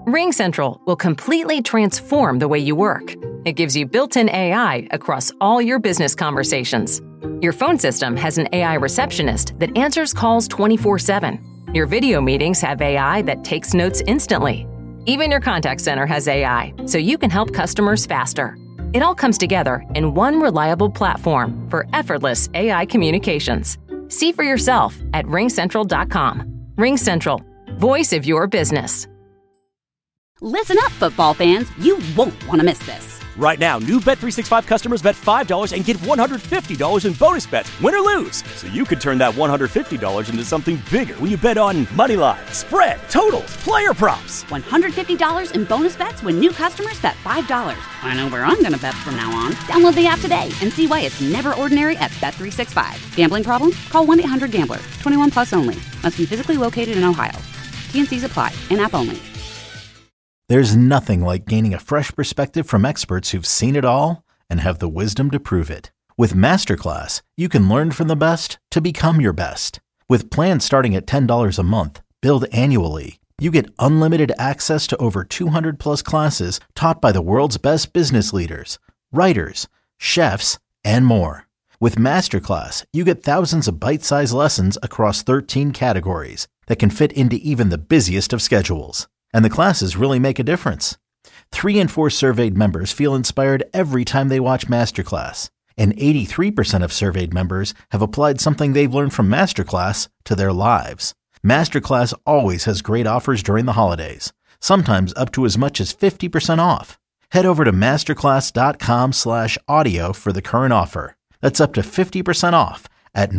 RingCentral will completely transform the way you work. It gives you built-in AI across all your business conversations. Your phone system has an AI receptionist that answers calls 24/7. Your video meetings have AI that takes notes instantly. Even your contact center has AI, so you can help customers faster. It all comes together in one reliable platform for effortless AI communications. See for yourself at ringcentral.com. RingCentral, voice of your business. Listen up, football fans. You won't want to miss this. Right now, new Bet365 customers bet $5 and get $150 in bonus bets, win or lose. So you could turn that $150 into something bigger when you bet on moneyline, spread, totals, player props. $150 in bonus bets when new customers bet $5. I know where I'm going to bet from now on. Download the app today and see why it's never ordinary at Bet365. Gambling problem? Call 1-800-GAMBLER. 21 plus only. Must be physically located in Ohio. T&Cs apply. In-app only. There's nothing like gaining a fresh perspective from experts who've seen it all and have the wisdom to prove it. With Masterclass, you can learn from the best to become your best. With plans starting at $10 a month, billed annually, you get unlimited access to over 200 plus classes taught by the world's best business leaders, writers, chefs, and more. With Masterclass, you get thousands of bite-sized lessons across 13 categories that can fit into even the busiest of schedules. And the classes really make a difference. 3 in 4 surveyed members feel inspired every time they watch Masterclass. And 83% of surveyed members have applied something they've learned from Masterclass to their lives. Masterclass always has great offers during the holidays, sometimes up to as much as 50% off. Head over to masterclass.com/audio for the current offer. That's up to 50% off at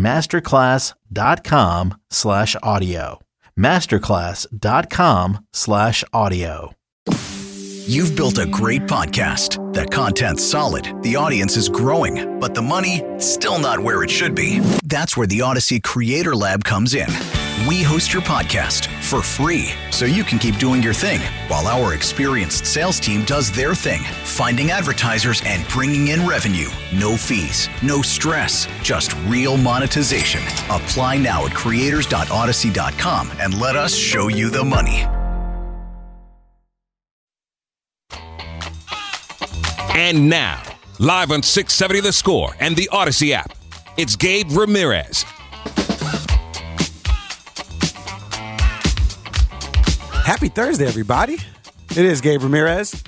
masterclass.com/audio. masterclass.com/audio. You've built a great podcast. The content's solid, the audience is growing, but the money, still not where it should be. That's where the Odyssey Creator Lab comes in. We host your podcast for free, so you can keep doing your thing, while our experienced sales team does their thing, finding advertisers and bringing in revenue. No fees, no stress, just real monetization. Apply now at creators.odyssey.com and let us show you the money. And now, live on 670 The Score and the Odyssey app, it's Gabe Ramirez. Happy Thursday, everybody. It is Gabe Ramirez.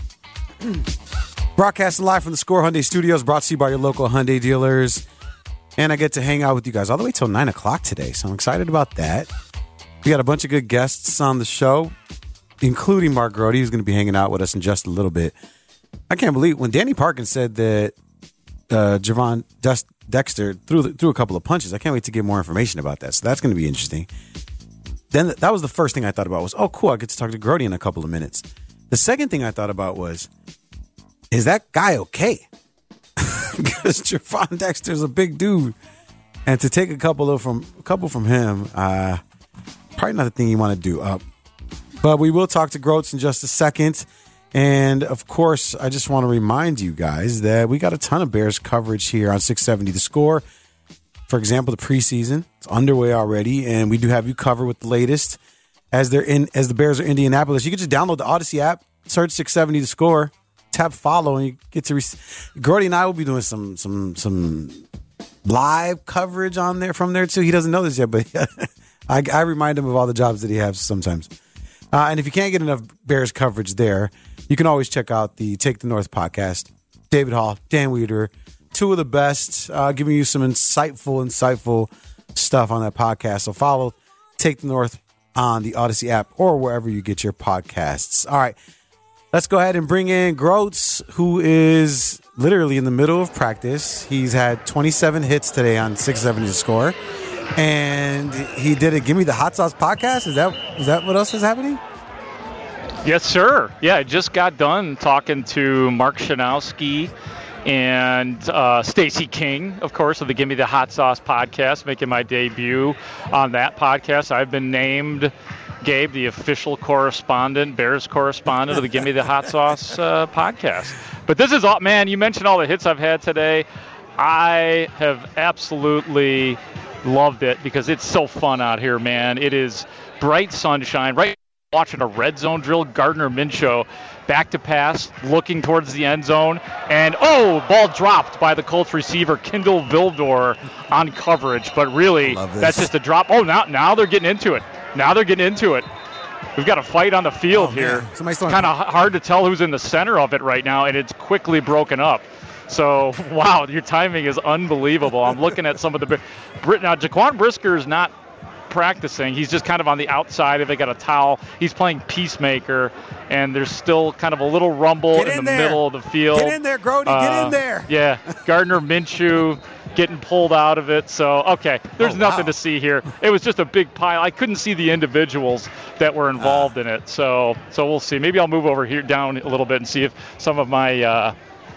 Broadcasting live from the Score Hyundai Studios, brought to you by your local Hyundai dealers. And I get to hang out with you guys all the way till 9 o'clock today, so I'm excited about that. We got a bunch of good guests on the show, including Mark Grote, who's going to be hanging out with us in just a little bit. I can't believe when Danny Parkins said that Javon Dexter threw a couple of punches. I can't wait to get more information about that, so that's going to be interesting. Then that was the first thing I thought about was, oh, cool, I get to talk to Grote in a couple of minutes. The second thing I thought about was, is that guy okay? Because Javon Dexter's a big dude. And to take a couple from him, probably not the thing you want to do. But we will talk to Grote in just a second. And, of course, I just want to remind you guys that we got a ton of Bears coverage here on 670 The Score. For example, the preseason, it's underway already, and we do have you covered with the latest as the Bears are in Indianapolis. You can just download the Odyssey app, search 670 The Score, tap follow, and you get to Grote and I will be doing some live coverage on there from there too. He doesn't know this yet, but I remind him of all the jobs that he has sometimes. And if you can't get enough Bears coverage there, you can always check out the Take the North podcast. David Hall, Dan Weeder, two of the best, giving you some insightful stuff on that podcast. So follow Take the North on the Odyssey app or wherever you get your podcasts. All right, let's go ahead and bring in Grote, who is literally in the middle of practice. He's had 27 hits today on 670 The Score, and he did a Give Me the Hot Sauce podcast. Is that what else is happening? Yes, sir. Yeah, I just got done talking to Mark Schanowski and Stacey King, of course, of the Give Me the Hot Sauce podcast, making my debut on that podcast. I've been named, Gabe, the official correspondent, Bears correspondent of the Give Me the Hot Sauce podcast. But this is all, man, you mentioned all the hits I've had today. I have absolutely loved it because it's so fun out here, man. It is bright sunshine, right watching a red zone drill. Gardner Minshew back to pass, looking towards the end zone, and ball dropped by the Colts receiver Kindle Vildor on coverage. But really, that's just a drop. Now they're getting into it. We've got a fight on the field here. It's kind of hard to tell who's in the center of it right now, and it's quickly broken up. So, wow, your timing is unbelievable. I'm looking at some of the now, Jaquan Brisker is not practicing. He's just kind of on the outside. If they got a towel, he's playing peacemaker, and there's still kind of a little rumble in the middle of the field. Get in there, Grody. Get in there. Yeah, Gardner Minshew getting pulled out of it. So, okay, there's nothing to see here. It was just a big pile. I couldn't see the individuals that were involved in it. So we'll see. Maybe I'll move over here down a little bit and see if some of my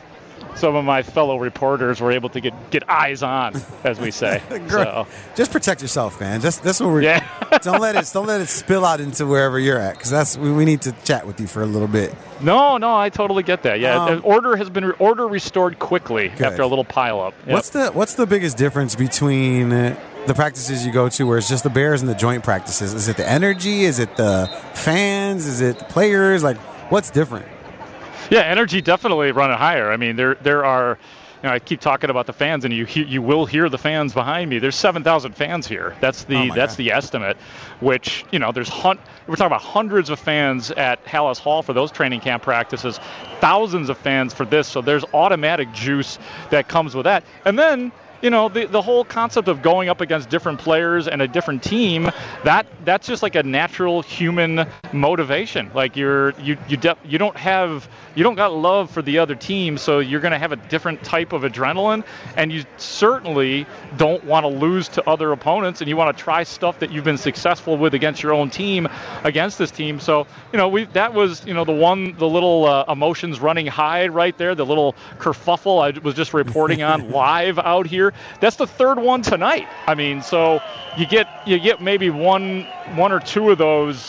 fellow reporters were able to get eyes on, as we say. So. Just protect yourself, man. That's what we're. Yeah. don't let it spill out into wherever you're at, because we need to chat with you for a little bit. No, I totally get that. Yeah, order restored quickly after a little pile up. Yep. What's the biggest difference between the practices you go to where it's just the Bears and the joint practices? Is it the energy? Is it the fans? Is it the players? Like, what's different? Yeah, energy definitely running higher. I mean, there are, I keep talking about the fans, and you will hear the fans behind me. There's 7,000 fans here. That's the estimate. Which we're talking about hundreds of fans at Hallis Hall for those training camp practices, thousands of fans for this. So there's automatic juice that comes with that, and then. The whole concept of going up against different players and a different team, that's just like a natural human motivation. Like you don't got love for the other team, so you're going to have a different type of adrenaline, and you certainly don't want to lose to other opponents, and you want to try stuff that you've been successful with against your own team, against this team. So that was the little emotions running high right there, the little kerfuffle I was just reporting on live out here. That's the third one tonight. I mean, so you get maybe one or two of those,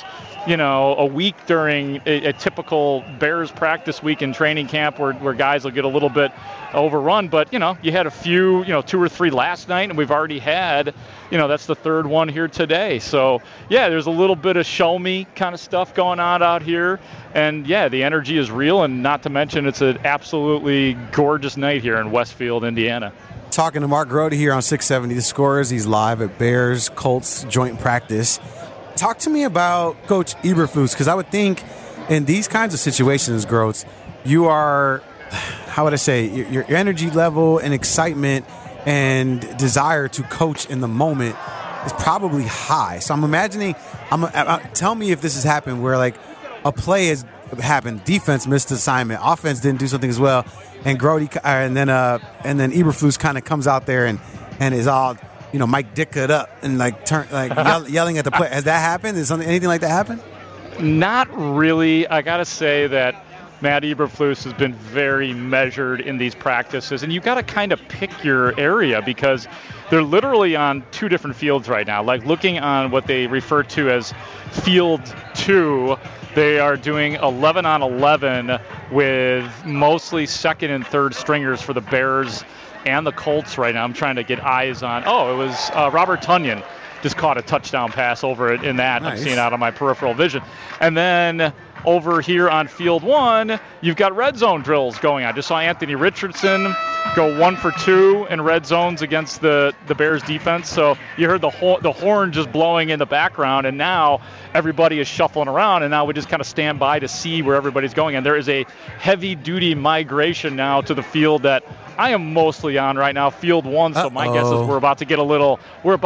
a week during a typical Bears practice week in training camp where guys will get a little bit overrun. But, you had a few, 2 or 3 last night, and we've already had, that's the third one here today. So, yeah, there's a little bit of show me kind of stuff going on out here. And, yeah, the energy is real, and not to mention it's an absolutely gorgeous night here in Westfield, Indiana. Talking to Mark Grote here on 670 The Scores. He's live at Bears Colts joint practice. Talk to me about Coach Eberflus, because I would think in these kinds of situations, Grote, you are, how would I say, your energy level and excitement and desire to coach in the moment is probably high. So I'm imagining, tell me if this has happened where like a play has happened, defense missed assignment, offense didn't do something as well, and Grote, and then Eberflus kind of comes out there and is all, Mike Ditka up and yelling at the play. Has that happened? Is anything like that happen? Not really. I gotta say that Matt Eberflus has been very measured in these practices, and you got to kind of pick your area because they're literally on 2 different fields right now. Like looking on what they refer to as Field 2. They are doing 11 on 11 with mostly second and third stringers for the Bears and the Colts right now. I'm trying to get eyes on. Oh, it was Robert Tonyan just caught a touchdown pass over it in that. Nice. I'm seeing out of my peripheral vision. And then over here on Field 1, you've got red zone drills going on. Just saw Anthony Richardson go 1 for 2 in red zones against the Bears defense. So you heard the horn just blowing in the background, and now everybody is shuffling around, and now we just kind of stand by to see where everybody's going. And there is a heavy-duty migration now to the field that I am mostly on right now, Field 1. So my guess is we're about to get a little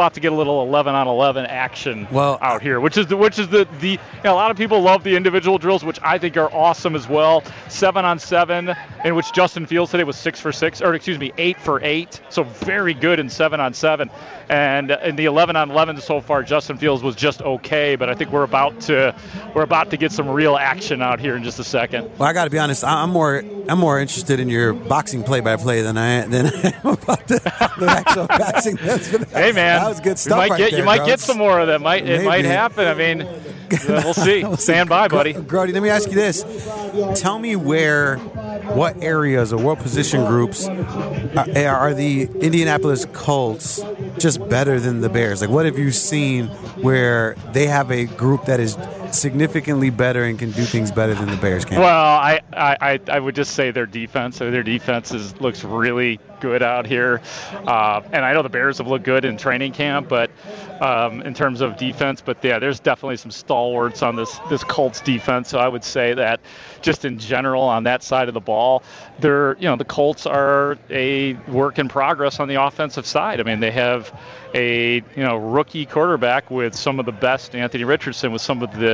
11 on 11 action out here, which is the a lot of people love the individual drills, which I think are awesome as well. 7 on 7, in which Justin Fields today was 8 for 8. So very good in 7 on 7. And in the 11 on 11 so far, Justin Fields was just okay, but I think we're about to get some real action out here in just a second. Well, I got to be honest, I'm more interested in your boxing play-by-play than I am about the actual boxing. Hey man, that was good stuff. You might get some more of that. It might happen. I mean, we'll see. Stand by, buddy. Grote, let me ask you this: tell me what areas or what position groups are the Indianapolis Colts just better than the Bears? Like, what have you seen where they have a group that is significantly better and can do things better than the Bears can? Well, I would just say their defense. Their defense looks really good out here. And I know the Bears have looked good in training camp, but in terms of defense. But, yeah, there's definitely some stalwarts on this Colts defense. So I would say that just in general on that side of the ball, the Colts are a work in progress on the offensive side. I mean, they have a rookie quarterback with some of the best, Anthony Richardson, with some of the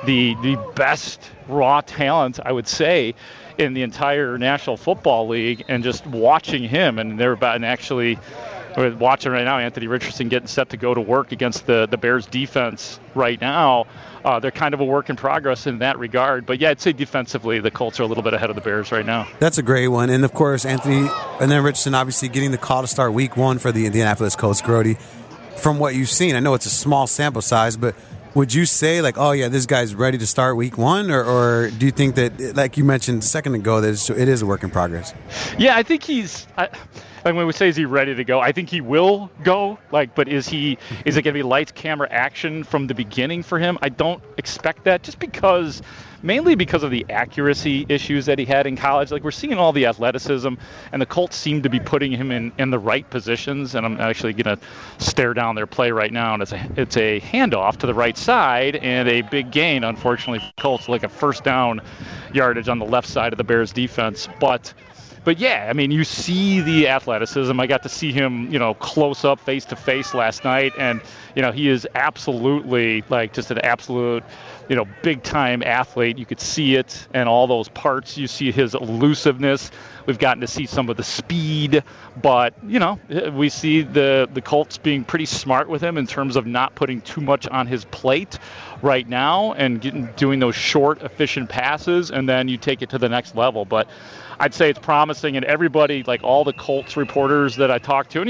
best raw talent, I would say, in the entire National Football League. And just watching him, and they're about and actually we're watching right now Anthony Richardson getting set to go to work against the Bears defense right now. They're kind of a work in progress in that regard. But, yeah, I'd say defensively the Colts are a little bit ahead of the Bears right now. That's a great one. And, of course, Anthony and then Richardson obviously getting the call to start week 1 for the Indianapolis Colts. Grote, from what you've seen, I know it's a small sample size, but would you say, like, oh, yeah, this guy's ready to start week 1? Or do you think that, like you mentioned a second ago, that it is a work in progress? Yeah, I think when we say is he ready to go, I think he will go. But is it going to be lights, camera, action from the beginning for him? I don't expect that, just mainly because of the accuracy issues that he had in college. Like, we're seeing all the athleticism, and the Colts seem to be putting him in the right positions. And I'm actually going to stare down their play right now, and it's a handoff to the right side and a big gain, unfortunately, for the Colts, like a first down yardage on the left side of the Bears defense. But yeah, I mean, you see the athleticism. I got to see him, close up, face to face last night, and he is absolutely just an absolute, big time athlete. You could see it and all those parts. You see his elusiveness. We've gotten to see some of the speed, but we see the Colts being pretty smart with him in terms of not putting too much on his plate right now and doing those short, efficient passes, and then you take it to the next level. But I'd say it's promising, and everybody, like all the Colts reporters that I talk to,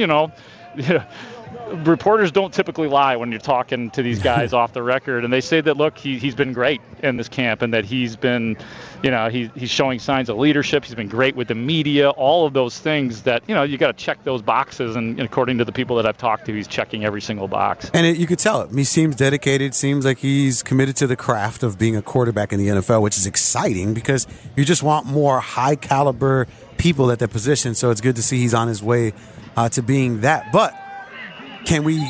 and reporters don't typically lie when you're talking to these guys off the record, and they say that, look, he's been great in this camp, and that he's been, he's showing signs of leadership. He's been great with the media, all of those things that, you got to check those boxes, and according to the people that I've talked to, he's checking every single box. And you could tell it. He seems dedicated, seems like he's committed to the craft of being a quarterback in the NFL, which is exciting because you just want more high-caliber people at that position, so it's good to see he's on his way to being that. But can we...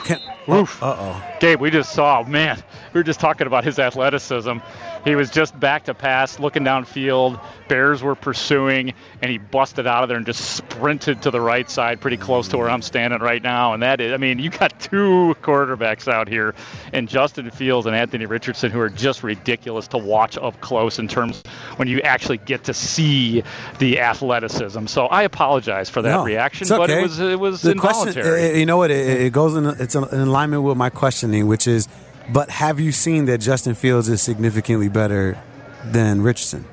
Uh-oh. Gabe, we just saw, we were just talking about his athleticism. He was just back to pass, looking downfield. Bears were pursuing, and he busted out of there and just sprinted to the right side, pretty close to where I'm standing right now. And that is, you got two quarterbacks out here, and Justin Fields and Anthony Richardson, who are just ridiculous to watch up close in terms when you actually get to see the athleticism. So I apologize for that reaction, okay. But it was the involuntary. Question, you know what? It goes in. It's in alignment with my questioning, which is, but have you seen that Justin Fields is significantly better than Richardson?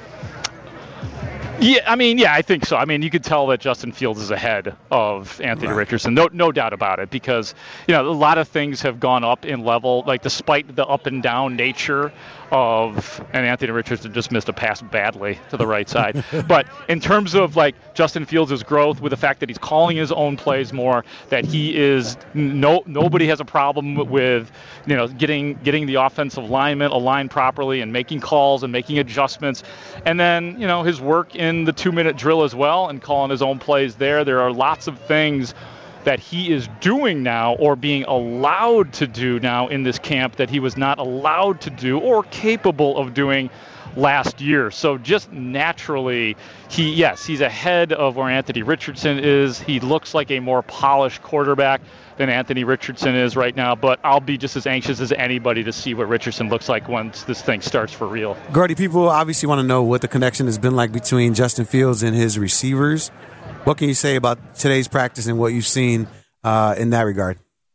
Yeah, I think so. You could tell that Justin Fields is ahead of Anthony Richardson. No doubt about it, because, a lot of things have gone up in level, despite the up and down nature of, and Anthony Richardson just missed a pass badly to the right side. But in terms of Justin Fields' growth, with the fact that he's calling his own plays more, that he is nobody has a problem with getting the offensive linemen aligned properly and making calls and making adjustments, and then his work in the 2-minute drill as well and calling his own plays there. There are lots of things that he is doing now, or being allowed to do now in this camp, that he was not allowed to do or capable of doing last year. So just naturally, he's ahead of where Anthony Richardson is. He looks like a more polished quarterback than Anthony Richardson is right now, but I'll be just as anxious as anybody to see what Richardson looks like once this thing starts for real. Grote, people obviously want to know what the connection has been like between Justin Fields and his receivers. What can you say about today's practice and what you've seen in that regard?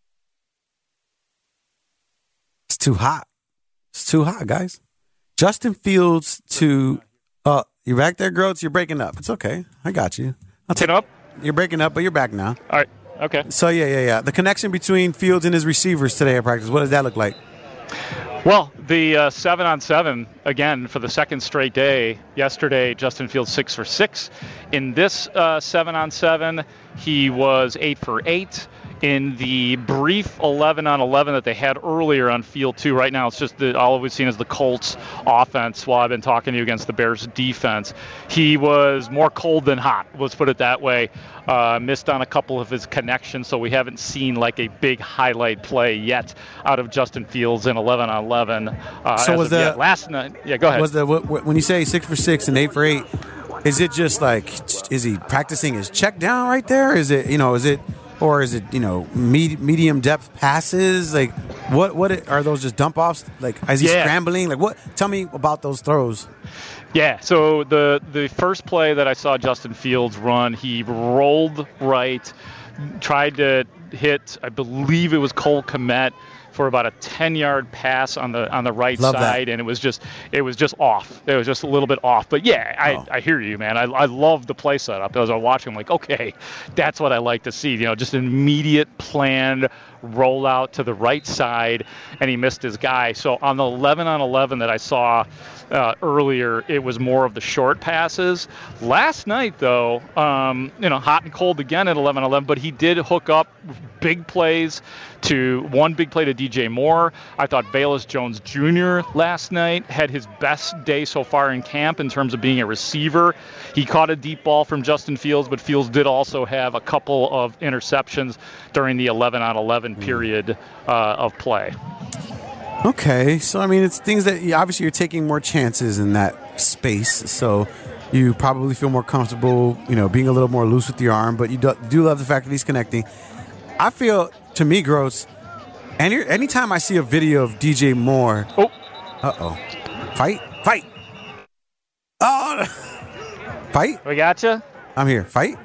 It's too hot. It's too hot, guys. Justin Fields to you back there, Groats? You're breaking up. It's okay. I got you. I'll take up. You're breaking up, but you're back now. All right. Okay. So, yeah. The connection between Fields and his receivers today at practice, what does that look like? Well, the 7-on-7, again, for the second straight day. Yesterday, Justin Fields 6 for 6. In this 7-on-7, he was 8 for 8. In the brief 11-on-11 that they had earlier on Field 2, right now it's just all we've seen is the Colts offense while I've been talking to you against the Bears defense. He was more cold than hot, let's put it that way. Missed on a couple of his connections, so we haven't seen like a big highlight play yet out of Justin Fields in 11-on-11. So was the last night? Yeah, go ahead. Was when you say 6 for 6 and 8 for 8, is it just like, is he practicing his check down right there? Is it or is it medium depth passes? Like what are those, just dump offs? Like, is he scrambling? Like what? Tell me about those throws. Yeah, so the first play that I saw Justin Fields run, he rolled right, tried to hit, I believe it was Cole Kmet, for about a 10-yard pass on the right side, and it was just off. It was just a little bit off. But yeah, I hear you, man. I love the play setup. As I was watching, I'm like, okay, that's what I like to see. Just an immediate planned rollout to the right side, and he missed his guy. So on the 11-on-11 that I saw earlier, it was more of the short passes. Last night, though, hot and cold again at 11-on-11, but he did hook up big plays one big play to DJ Moore. I thought Bayless Jones Jr. last night had his best day so far in camp in terms of being a receiver. He caught a deep ball from Justin Fields, but Fields did also have a couple of interceptions during the 11-on-11 period of play. Okay, so I mean, it's things that obviously you're taking more chances in that space, so you probably feel more comfortable, being a little more loose with your arm, but you do love the fact that he's connecting. I feel, to me, Gross, and anytime I see a video of DJ Moore, fight, fight. We gotcha. I'm here. Fight.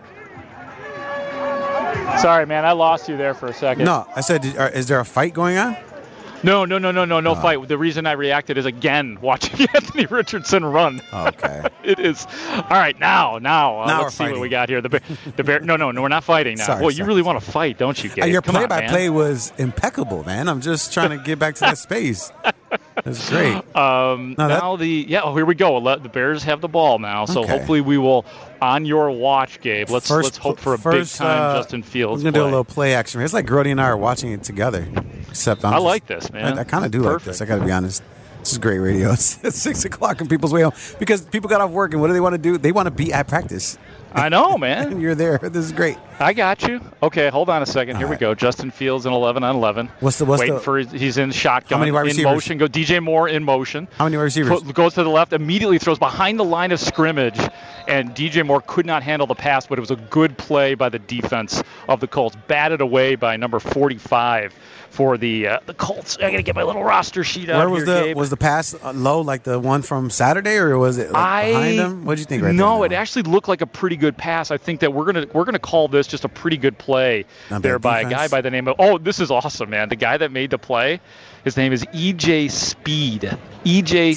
Sorry, man, I lost you there for a second. No, I said, is there a fight going on? No fight. The reason I reacted is, again, watching Anthony Richardson run. Okay. It is. All right, now let's see what we got here. The bear. No, we're not fighting now. Sorry, you really want to fight, don't you, Gabe? Your play-by-play was impeccable, man. I'm just trying to get back to that space. That's great. Here we go. The Bears have the ball now, so hopefully we will, on your watch, Gabe. Let's hope for a big-time Justin Fields We're going to do a little play action. It's like Grody and I are watching it together. Except I like this, man. I kind of do like this. I got to be honest. This is great radio. It's 6 o'clock on people's way home because people got off work, and what do they want to do? They want to be at practice. I know, man. And you're there. This is great. I got you. Okay, hold on a second. Here we go. Justin Fields in 11-on-11. He's in shotgun. How many wide receivers? In motion. Go DJ Moore in motion. How many wide receivers? Goes to the left, immediately throws behind the line of scrimmage, and DJ Moore could not handle the pass, but it was a good play by the defense of the Colts. Batted away by number 45 for the Colts. I got to get my little roster sheet out. Where was the pass low, like the one from Saturday, or was it behind him? What do you think? No, it actually looked like a pretty good pass. I think that we're gonna call this just a pretty good play there by a guy by the name of. Oh, this is awesome, man! The guy that made the play, his name is EJ Speed. EJ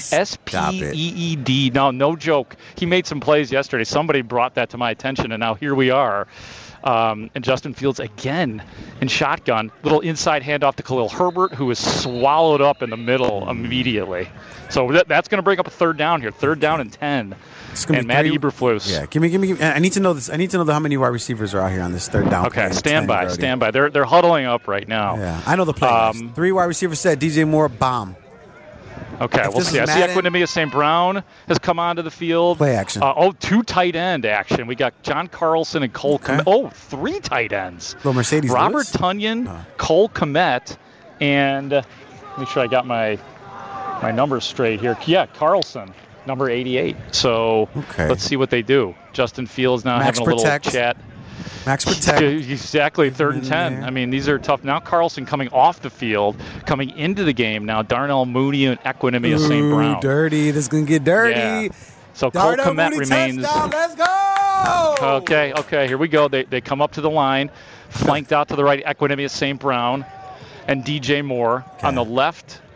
Speed. No joke. He made some plays yesterday. Somebody brought that to my attention, and now here we are. And Justin Fields again in shotgun. Little inside handoff to Khalil Herbert, who is swallowed up in the middle immediately. So that's going to break up a third down here. 3rd down and 10. And Matt Eberflus. Yeah, give me. I need to know this. I need to know how many wide receivers are out here on this 3rd down. Okay, stand by. They're huddling up right now. Yeah, I know the play. 3 wide receivers set. DJ Moore, bomb. Okay, we'll see. I see Equinemius St. Brown has come onto the field. Play action. 2 tight end action. We got John Carlson and Cole Kmet. 3 tight ends. Little Mercedes Robert Lewis? Tonyan, Cole Kmet, and make sure I got my numbers straight here. Yeah, Carlson, number 88. So let's see what they do. Justin Fields now having a little chat. Max protect. Exactly, 3rd and 10. I mean, these are tough. Now Carlson coming off the field, coming into the game now. Darnell Mooney and Equinemius St. Brown. Dirty. This is going to get dirty. Yeah. So Cole Kmet remains. Touchdown. Let's go. Okay. Here we go. They come up to the line, flanked out to the right. Equinemius St. Brown and DJ Moore on the left.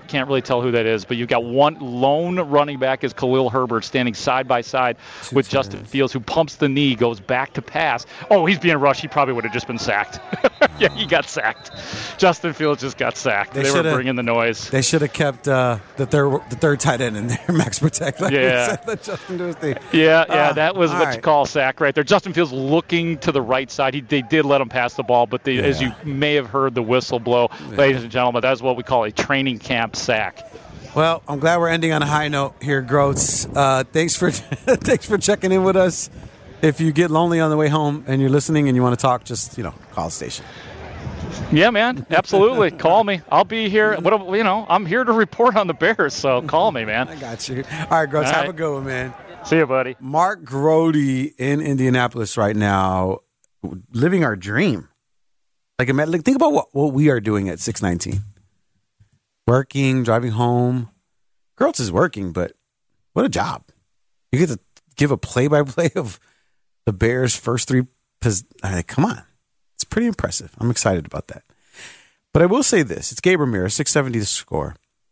can't really tell who that is, but you've got one lone running back is Khalil Herbert standing side by side with Justin Fields, who pumps the knee, goes back to pass. Oh, he's being rushed. He probably would have just been sacked. Yeah, he got sacked. Justin Fields just got sacked. They were bringing the noise. They should have kept the third tight end in there, Max Protect. Like let Justin do his thing. Yeah, that was what you call a sack right there. Justin Fields looking to the right side. They did let him pass the ball, but as you may have heard the whistle blow, ladies and gentlemen, that's what we call a training camp sack. Well, I'm glad we're ending on a high note here, Groats. Thanks for checking in with us. If you get lonely on the way home and you're listening and you want to talk, just call the station. Yeah, man, absolutely. Call me. I'll be here. I'm here to report on the Bears, so call me, man. I got you. All right, Groats, have a good one, man. See you, buddy. Mark Grody in Indianapolis right now, living our dream. Like, think about what we are doing at 619. Working, driving home. Groats is working, but what a job. You get to give a play-by-play of the Bears' first three. Come on. It's pretty impressive. I'm excited about that. But I will say this. It's Gabe Ramirez, 670 The Score.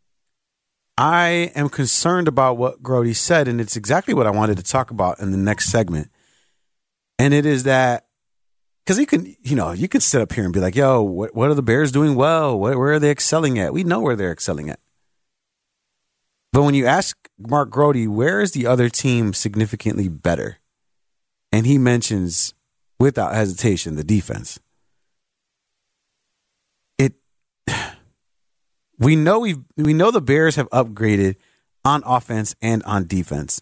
I am concerned about what Grody said, and it's exactly what I wanted to talk about in the next segment. And it is that, because you can sit up here and be like, yo, what are the Bears doing well? Where are they excelling at? We know where they're excelling at. But when you ask Mark Grody, where is the other team significantly better? And he mentions, without hesitation, the defense. We know the Bears have upgraded on offense and on defense.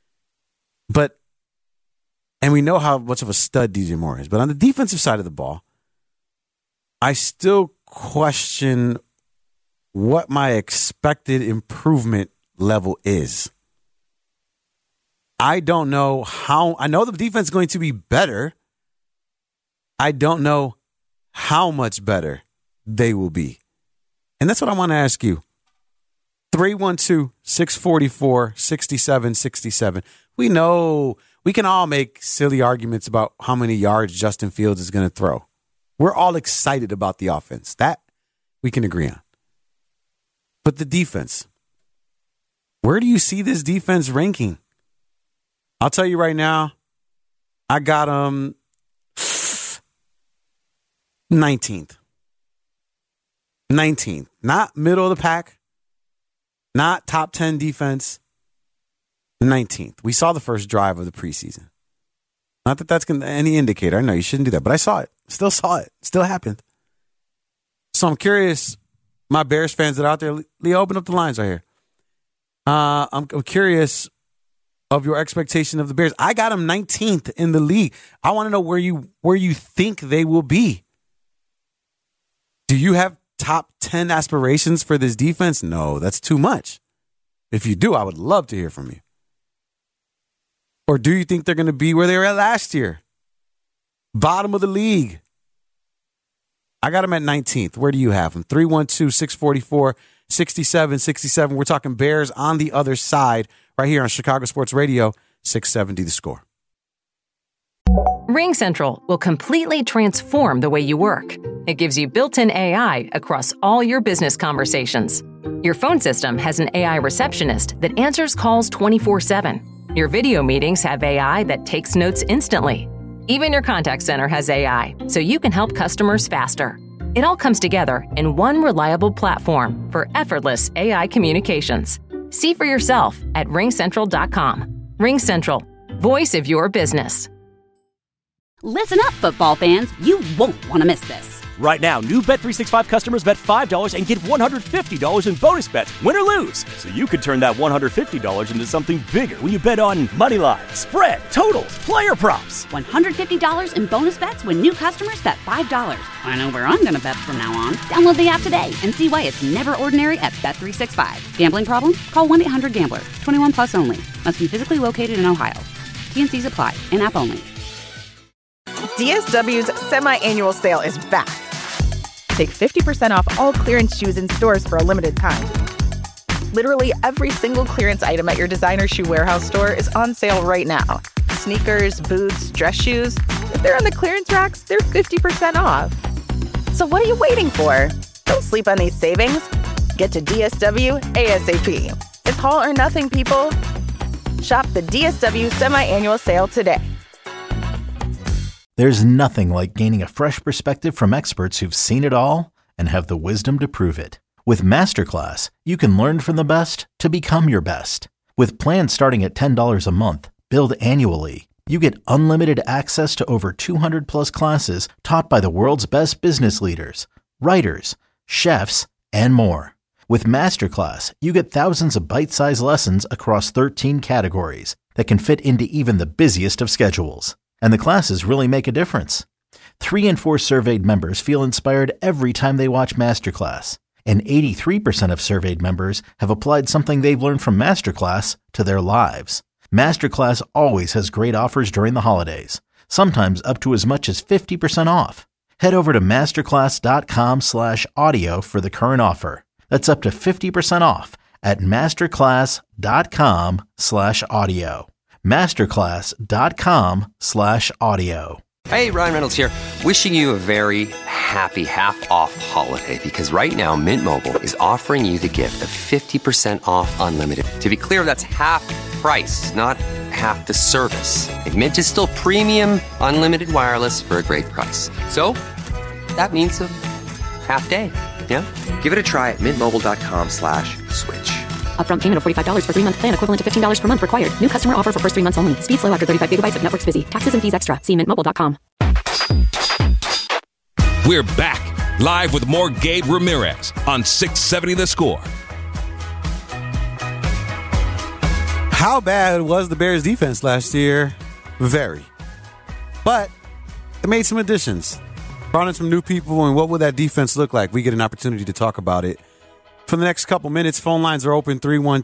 And we know how much of a stud DJ Moore is. But on the defensive side of the ball, I still question what my expected improvement level is. I don't know how. I know the defense is going to be better. I don't know how much better they will be. And that's what I want to ask you. 312-644-6767. We know we can all make silly arguments about how many yards Justin Fields is going to throw. We're all excited about the offense. That we can agree on. But the defense, where do you see this defense ranking? I'll tell you right now, I got them 19th. 19th. Not middle of the pack. Not top 10 defense. 19th. We saw the first drive of the preseason. Not that that's any indicator. I know you shouldn't do that, but I saw it. Still saw it. Still happened. So I'm curious, my Bears fans that are out there, Leo, open up the lines right here. I'm curious of your expectation of the Bears. I got them 19th in the league. I want to know where you think they will be. Do you have top 10 aspirations for this defense? No, that's too much. If you do, I would love to hear from you. Or do you think they're going to be where they were at last year? Bottom of the league. I got them at 19th. Where do you have them? 312-644-6767. We're talking Bears on the other side right here on Chicago Sports Radio, 670 The Score. RingCentral will completely transform the way you work. It gives you built-in AI across all your business conversations. Your phone system has an AI receptionist that answers calls 24/7. Your video meetings have AI that takes notes instantly. Even your contact center has AI, so you can help customers faster. It all comes together in one reliable platform for effortless AI communications. See for yourself at ringcentral.com. RingCentral, voice of your business. Listen up, football fans. You won't want to miss this. Right now, new Bet365 customers bet $5 and get $150 in bonus bets, win or lose. So you could turn that $150 into something bigger when you bet on money line, spread, totals, player props. $150 in bonus bets when new customers bet $5. I know where I'm going to bet from now on. Download the app today and see why it's never ordinary at Bet365. Gambling problem? Call 1-800-GAMBLER. 21 plus only. Must be physically located in Ohio. T&Cs apply. In-app only. DSW's semi-annual sale is back. Take 50% off all clearance shoes in stores for a limited time. Literally every single clearance item at your designer shoe warehouse store is on sale right now. Sneakers, boots, dress shoes. If they're on the clearance racks, they're 50% off. So what are you waiting for? Don't sleep on these savings. Get to DSW ASAP. It's haul or nothing, people. Shop the DSW semi-annual sale today. There's nothing like gaining a fresh perspective from experts who've seen it all and have the wisdom to prove it. With Masterclass, you can learn from the best to become your best. With plans starting at $10 a month, billed annually, you get unlimited access to over 200 plus classes taught by the world's best business leaders, writers, chefs, and more. With Masterclass, you get thousands of bite-sized lessons across 13 categories that can fit into even the busiest of schedules. And the classes really make a difference. 3 in 4 surveyed members feel inspired every time they watch Masterclass. And 83% of surveyed members have applied something they've learned from Masterclass to their lives. Masterclass always has great offers during the holidays, sometimes up to as much as 50% off. Head over to masterclass.com/audio for the current offer. That's up to 50% off at masterclass.com/audio. masterclass.com/audio. Hey, Ryan Reynolds here. Wishing you a very happy half-off holiday because right now Mint Mobile is offering you the gift of 50% off unlimited. To be clear, that's half price, not half the service. And Mint is still premium unlimited wireless for a great price. So that means a half day. Yeah? Give it a try at mintmobile.com/switch. Upfront payment of $45 for 3-month plan, equivalent to $15 per month required. New customer offer for first 3 months only. Speed slow after 35 gigabytes if network's busy. Taxes and fees extra. See mintmobile.com. We're back live with more Gabe Ramirez on 670 The Score. How bad was the Bears defense last year? Very. But they made some additions. Brought in some new people, and what would that defense look like? We get an opportunity to talk about it. For the next couple minutes, phone lines are open,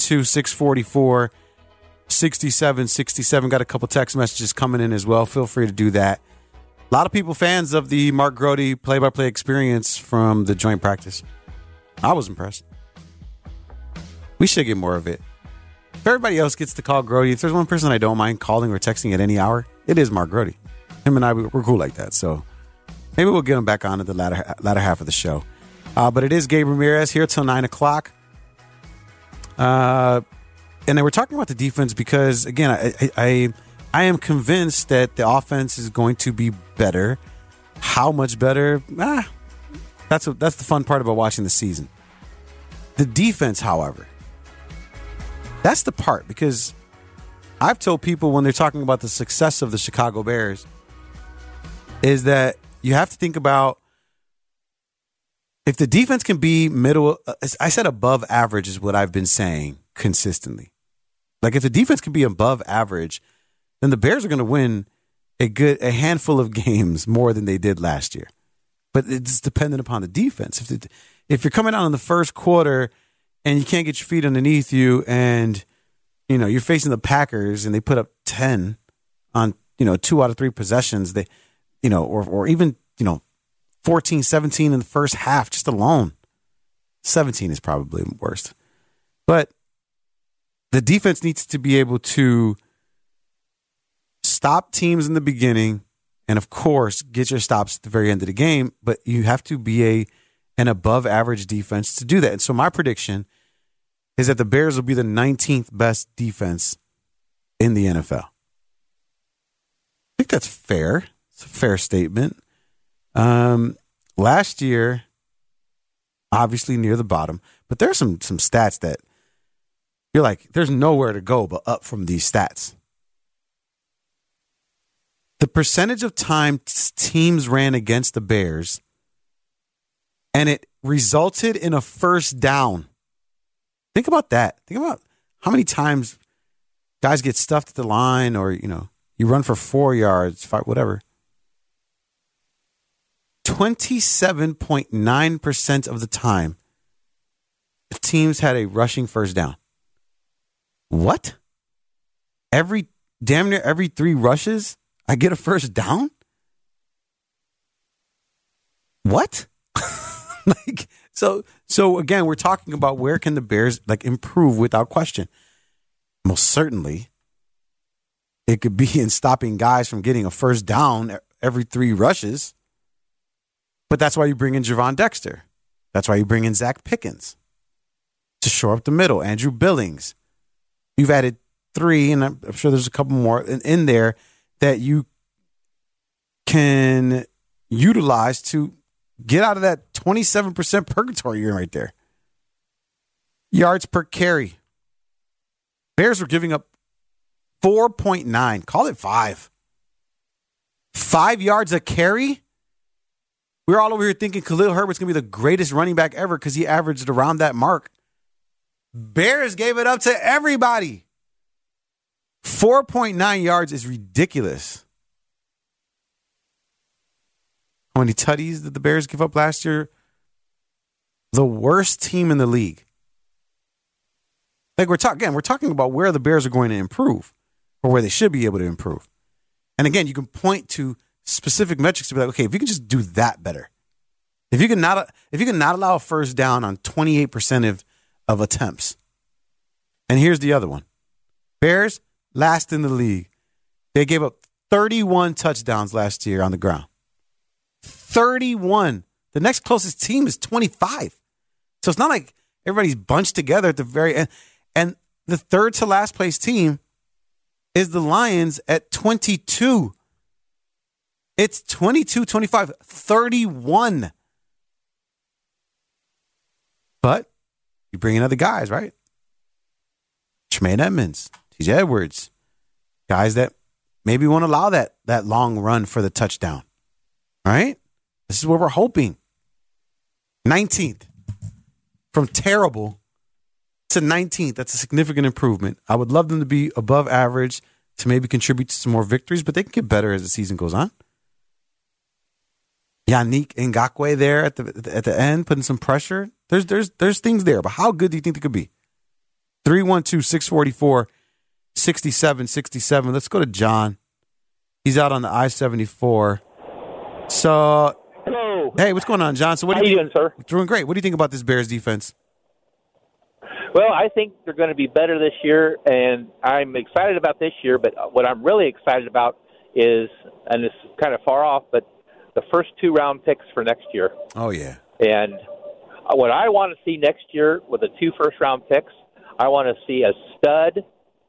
312-644-6767. Got a couple text messages coming in as well. Feel free to do that. A lot of people fans of the Mark Grote play-by-play experience from the joint practice. I was impressed. We should get more of it. If everybody else gets to call Grote, if there's one person I don't mind calling or texting at any hour, it is Mark Grote. Him and I, we're cool like that. So maybe we'll get him back on at the latter half of the show. But it is Gabe Ramirez here till 9 o'clock. And then we're talking about the defense because, again, I am convinced that the offense is going to be better. How much better? That's the fun part about watching the season. The defense, however, that's the part, because I've told people when they're talking about the success of the Chicago Bears is that you have to think about if the defense can be middle. I said above average is what I've been saying consistently. Like if the defense can be above average, then the Bears are going to win a handful of games more than they did last year. But it's dependent upon the defense. If you're coming out in the first quarter and you can't get your feet underneath you, and you're facing the Packers and they put up 10 on 2 out of 3 possessions, they or even 14, 17 in the first half just alone. 17 is probably the worst. But the defense needs to be able to stop teams in the beginning and, of course, get your stops at the very end of the game. But you have to be an above-average defense to do that. And so my prediction is that the Bears will be the 19th best defense in the NFL. I think that's fair. It's a fair statement. Last year, obviously near the bottom, but there's some stats that you're like, there's nowhere to go but up from these stats. The percentage of time teams ran against the Bears and it resulted in a first down. Think about that. Think about how many times guys get stuffed at the line, or, you run for 4 yards, 5, whatever. 27.9% of the time, the teams had a rushing first down. What? Damn near every 3 rushes, I get a first down? What? So again, we're talking about where can the Bears improve without question. Most certainly, it could be in stopping guys from getting a first down every 3 rushes. But that's why you bring in Javon Dexter. That's why you bring in Zach Pickens. to shore up the middle. Andrew Billings. You've added 3, and I'm sure there's a couple more in there that you can utilize to get out of that 27% purgatory you're in right there. Yards per carry. Bears were giving up 4.9. Call it 5. 5 yards a carry? We're all over here thinking Khalil Herbert's going to be the greatest running back ever because he averaged around that mark. Bears gave it up to everybody. 4.9 yards is ridiculous. How many tutties did the Bears give up last year? The worst team in the league. Like we're talking about where the Bears are going to improve or where they should be able to improve. And again, you can point to specific metrics to be like, okay, if you can just do that better. If you can not allow a first down on 28% of attempts. And here's the other one. Bears, last in the league. They gave up 31 touchdowns last year on the ground. 31. The next closest team is 25. So it's not like everybody's bunched together at the very end. And the third to last place team is the Lions at 22. It's 22, 25, 31. But you bring in other guys, right? Tremaine Edmonds, TJ Edwards, guys that maybe won't allow that long run for the touchdown. All right? This is what we're hoping. 19th. From terrible to 19th. That's a significant improvement. I would love them to be above average to maybe contribute to some more victories, but they can get better as the season goes on. Yannick Ngakoue there at the end, putting some pressure. There's things there, but how good do you think they could be? 312-644-6767. Let's go to John. He's out on the I-74. So, hello. Hey, what's going on, John? So, what how are you doing, sir? Doing great. What do you think about this Bears defense? Well, I think they're going to be better this year, and I'm excited about this year. But what I'm really excited about is, and it's kind of far off, but the first 2 round picks for next year. Oh yeah. And what I want to see next year with the 2 first-round picks, I want to see a stud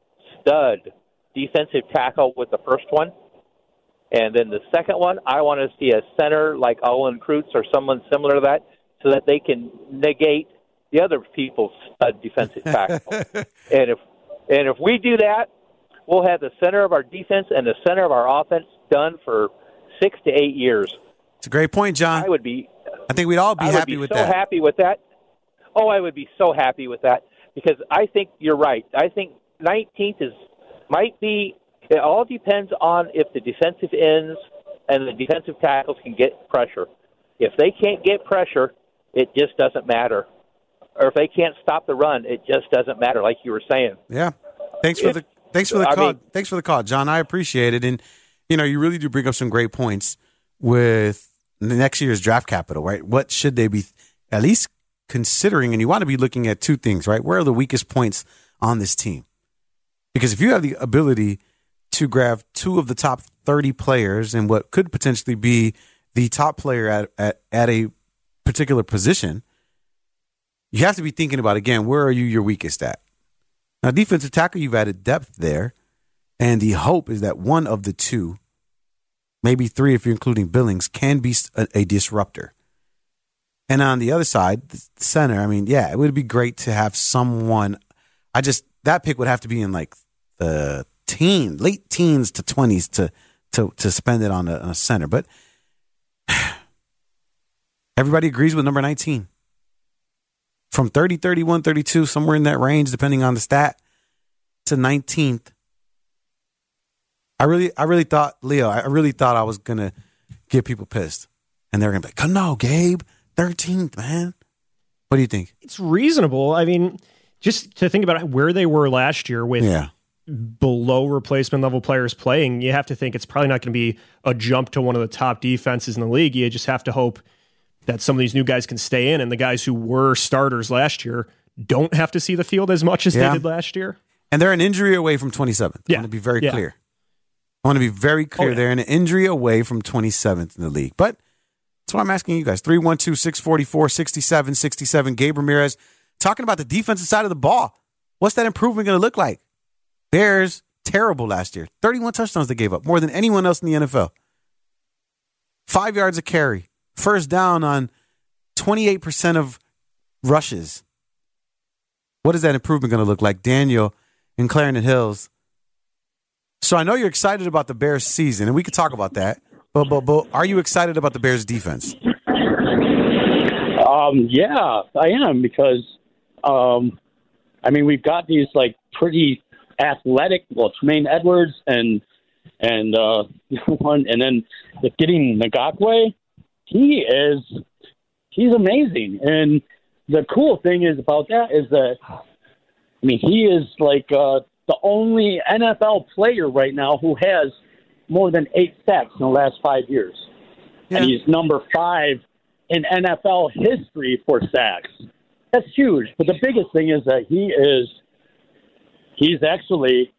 defensive tackle with the first one. And then the second one, I want to see a center like Olin Kreutz or someone similar to that so that they can negate the other people's stud defensive tackle. And if we do that, we'll have the center of our defense and the center of our offense done for 6 to 8 years. It's a great point, John. I think we'd all be happy with that. I would be so happy with that. Oh, I would be so happy with that because I think you're right. I think 19th might be. It all depends on if the defensive ends and the defensive tackles can get pressure. If they can't get pressure, it just doesn't matter. Or if they can't stop the run, it just doesn't matter, like you were saying. Yeah. Thanks for the call. Thanks for the call, John. I appreciate it. And you really do bring up some great points with the next year's draft capital, right? What should they be at least considering? And you want to be looking at 2 things, right? Where are the weakest points on this team? Because if you have the ability to grab 2 of the top 30 players and what could potentially be the top player at a particular position, you have to be thinking about, again, where are you your weakest at? Now, defensive tackle, you've added depth there, and the hope is that one of the 2, maybe 3 if you're including Billings, can be a disruptor. And on the other side, the center, I mean, yeah, it would be great to have someone. That pick would have to be in like the late teens to 20s to spend it on a center. But everybody agrees with number 19. From 30, 31, 32, somewhere in that range, depending on the stat, to 19th. I really thought, Leo, I was going to get people pissed. And they're going to be like, no, Gabe, 13th, man. What do you think? It's reasonable. I mean, just to think about where they were last year with below replacement level players playing, you have to think it's probably not going to be a jump to one of the top defenses in the league. You just have to hope that some of these new guys can stay in, and the guys who were starters last year don't have to see the field as much as they did last year. And they're an injury away from 27th. I want to be very clear. They're an injury away from 27th in the league. But that's what I'm asking you guys. 312-644-6767. Gabe Ramirez talking about the defensive side of the ball. What's that improvement going to look like? Bears, terrible last year. 31 touchdowns they gave up, more than anyone else in the NFL. 5 yards a carry. First down on 28% of rushes. What is that improvement going to look like? Daniel in Clarendon Hills. So I know you're excited about the Bears season, and we could talk about that. But are you excited about the Bears defense? Yeah, I am, because we've got these like pretty athletic, Tremaine Edwards and then getting Ngakoue, he's amazing. And the cool thing is about that is that he is like the only NFL player right now who has more than 8 sacks in the last 5 years. Yeah. And he's number 5 in NFL history for sacks. That's huge. But the biggest thing is that he's actually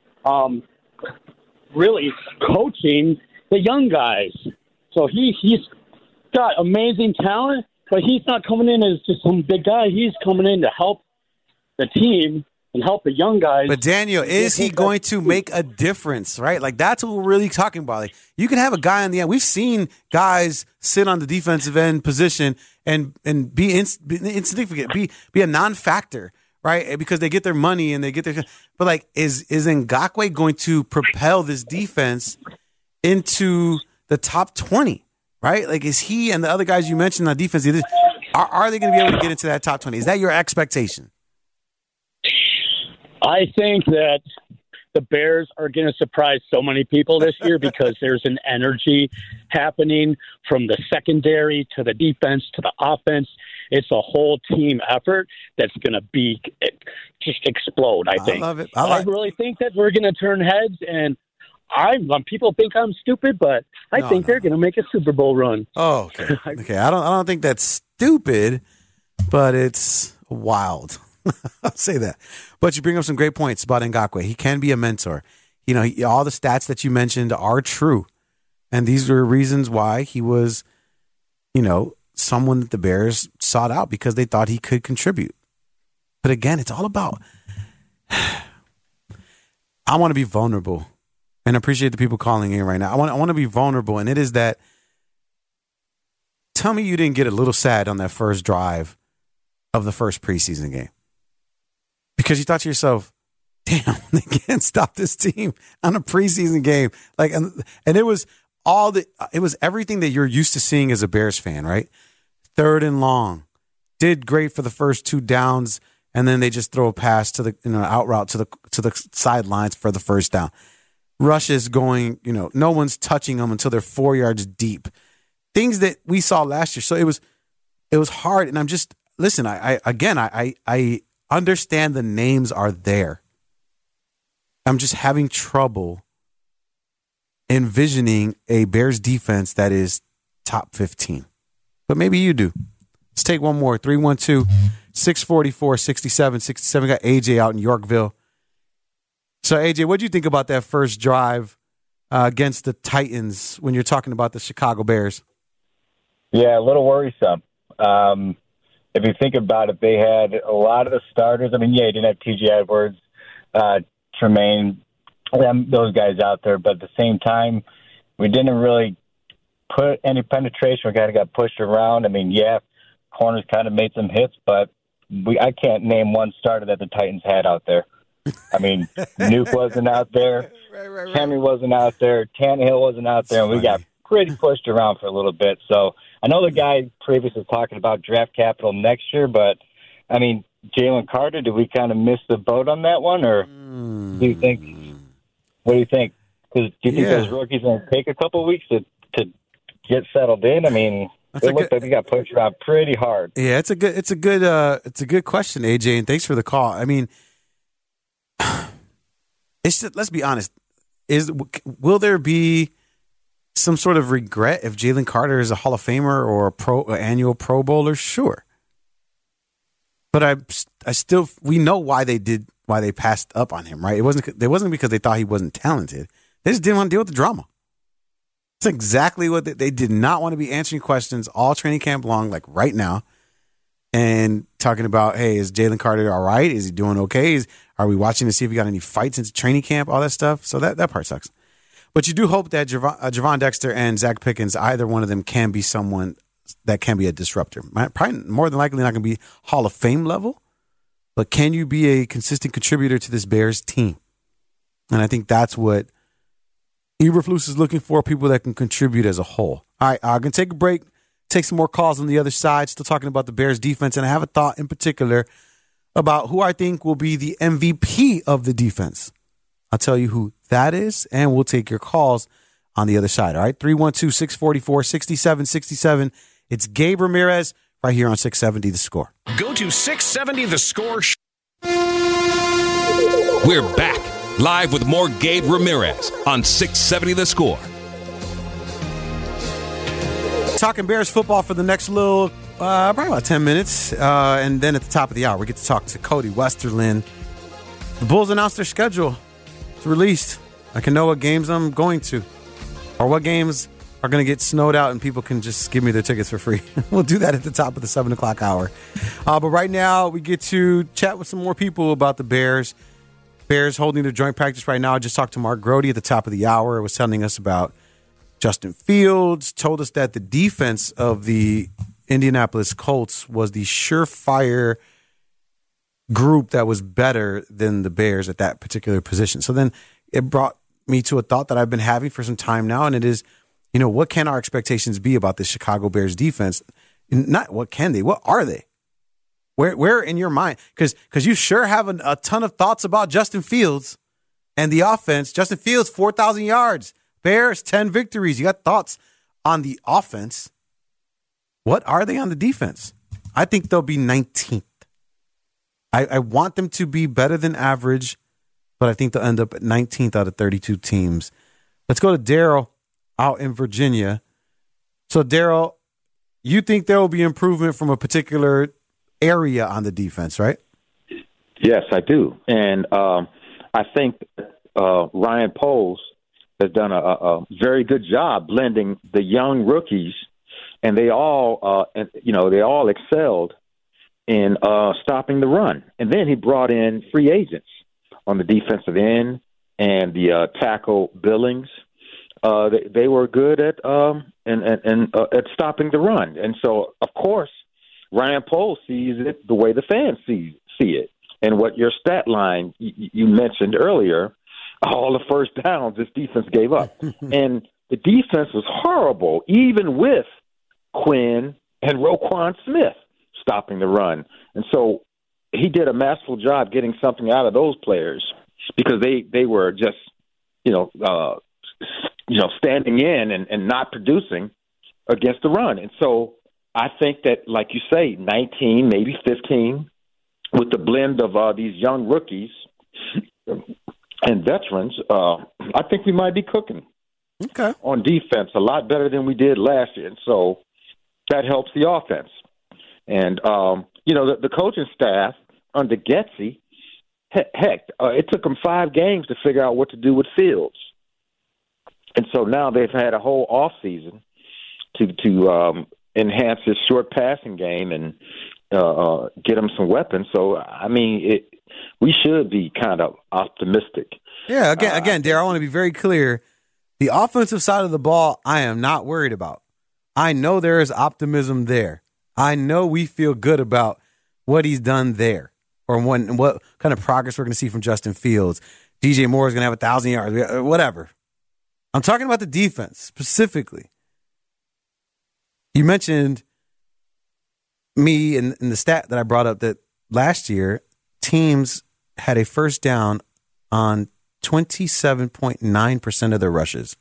really coaching the young guys. So he's got amazing talent, but he's not coming in as just some big guy. He's coming in to help the team and help the young guys. But Daniel, is he going to make a difference, right? Like, that's what we're really talking about. Like, you can have a guy on the end. We've seen guys sit on the defensive end position and be insignificant, be a non-factor, right? Because they get their money and they get their. But like, is Ngakoue going to propel this defense into the top 20? Right? Like, is he and the other guys you mentioned on defense, are they going to be able to get into that top 20? Is that your expectation? I think that the Bears are going to surprise so many people this year because there's an energy happening from the secondary to the defense to the offense. It's a whole team effort that's going to be just explode, I think. I love it. I really think that we're going to turn heads, and people think I'm stupid, but I think they're going to make a Super Bowl run. Oh, okay. Okay. I don't think that's stupid, but it's wild. I'll say that. But you bring up some great points about Ngakoue. He can be a mentor. All the stats that you mentioned are true. And these were reasons why he was, someone that the Bears sought out because they thought he could contribute. But again, it's all about, I want to be vulnerable. And appreciate the people calling in right now. I want to be vulnerable, and it is that, tell me you didn't get a little sad on that first drive of the first preseason game. Because you thought to yourself, damn, they can't stop this team on a preseason game. Like, and it was everything that you're used to seeing as a Bears fan, right? 3rd and long. Did great for the first 2 downs, and then they just throw a pass to the out route to the sidelines for the first down. Rushes going, no one's touching them until they're 4 yards deep. Things that we saw last year. So it was hard. And I'm just, listen, I understand the names are there. I'm just having trouble envisioning a Bears defense that is top 15. But maybe you do. Let's take one more. 312-644-6767. Got AJ out in Yorkville. So, AJ, what do you think about that first drive against the Titans when you're talking about the Chicago Bears? Yeah, a little worrisome. If you think about it, they had a lot of the starters. You didn't have T.J. Edwards, Tremaine, those guys out there. But at the same time, we didn't really put any penetration. We kind of got pushed around. Corners kind of made some hits, but I can't name one starter that the Titans had out there. Nuke wasn't out there. Right. Henry wasn't out there. Tannehill wasn't out there. And we got pretty pushed around for a little bit. So I know the guy previous was talking about draft capital next year, but, Jalen Carter, did we kind of miss the boat on that one? Or do you think – what do you think? Because do you think those rookies are going to take a couple of weeks to get settled in? It looked like we got pushed around pretty hard. Yeah, it's a good question, AJ, and thanks for the call. It's just, let's be honest. Will there be some sort of regret if Jalen Carter is a Hall of Famer or an annual Pro Bowler? Sure, but I still, we know why they passed up on him, right? It wasn't because they thought he wasn't talented. They just didn't want to deal with the drama. It's exactly what they did not want to be answering questions all training camp long, like right now. and talking about, hey, is Jalen Carter all right? Is he doing okay? Are we watching to see if he got any fights into training camp, all that stuff? So that part sucks. But you do hope that Javon Dexter and Zach Pickens, either one of them can be someone that can be a disruptor. Probably more than likely not going to be Hall of Fame level, but can you be a consistent contributor to this Bears team? And I think that's what Eberflus is looking for, people that can contribute as a whole. All right, I'm going to take a break, take some more calls on the other side, still talking about the Bears defense, and I have a thought in particular about who I think will be the MVP of the defense. I'll tell you who that is, and we'll take your calls on the other side. All right, 312-644-6767. It's Gabe Ramirez right here on 670 The Score. Go to 670 The Score. We're back live with more Gabe Ramirez on 670 The Score. Talking Bears football for the next little, probably about 10 minutes. And then at the top of the hour, we get to talk to Cody Westerlin. The Bulls announced their schedule. It's released. I can know what games I'm going to, or what games are going to get snowed out and people can just give me their tickets for free. We'll do that at the top of the 7 o'clock hour. But right now, we get to chat with some more people about the Bears. Bears holding their joint practice right now. I just talked to Mark Grody at the top of the hour. It was telling us about Justin Fields, told us that the defense of the Indianapolis Colts was the surefire group that was better than the Bears at that particular position. So then it brought me to a thought that I've been having for some time now, and it is, what can our expectations be about the Chicago Bears defense? Not what can they, what are they? Where in your mind? Because you sure have a ton of thoughts about Justin Fields and the offense. Justin Fields, 4,000 yards. Bears, 10 victories. You got thoughts on the offense. What are they on the defense? I think they'll be 19th. I want them to be better than average, but I think they'll end up at 19th out of 32 teams. Let's go to Daryl out in Virginia. So, Daryl, you think there will be improvement from a particular area on the defense, right? Yes, I do. And I think Ryan Poles has done a very good job blending the young rookies, and they all excelled in stopping the run. And then he brought in free agents on the defensive end and the tackle Billings. They were good at at stopping the run. And so, of course, Ryan Poles sees it the way the fans see it. And what your stat line you mentioned earlier, all the first downs this defense gave up. And the defense was horrible, even with Quinn and Roquan Smith stopping the run. And so he did a masterful job getting something out of those players because they were just, standing in and not producing against the run. And so I think that, like you say, 19, maybe 15, with the blend of these young rookies and veterans, I think we might be cooking on defense a lot better than we did last year. And so that helps the offense. And, the coaching staff under Getsy, it took them 5 games to figure out what to do with Fields. And so now they've had a whole offseason to enhance his short passing game and get him some weapons. So, we should be kind of optimistic. Yeah, again, Darryl, I want to be very clear. The offensive side of the ball, I am not worried about. I know there is optimism there. I know we feel good about what he's done there or what kind of progress we're going to see from Justin Fields. DJ Moore is going to have 1,000 yards, whatever. I'm talking about the defense specifically. You mentioned me in the stat that I brought up that last year, teams had a first down on 27.9% of their rushes.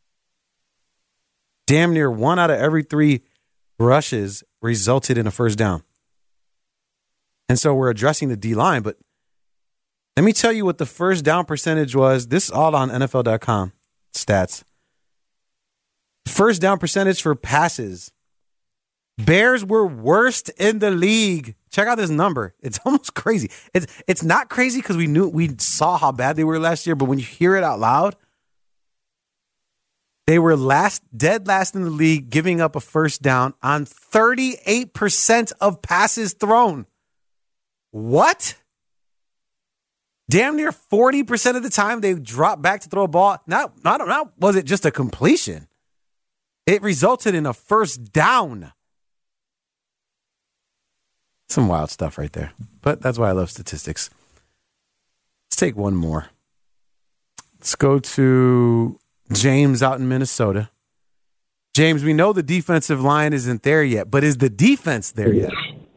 Damn near 1 out of every 3 rushes resulted in a first down. And so we're addressing the D-line, but let me tell you what the first down percentage was. This is all on NFL.com stats. First down percentage for passes. Bears were worst in the league. Check out this number. It's almost crazy. It's not crazy because we saw how bad they were last year, but when you hear it out loud, They were dead last in the league, giving up a first down on 38% of passes thrown. What? Damn near 40% of the time they dropped back to throw a ball. Not was it just a completion. It resulted in a first down. Some wild stuff right there. But that's why I love statistics. Let's take one more. Let's go to James out in Minnesota. James, we know the defensive line isn't there yet, but is the defense there yet?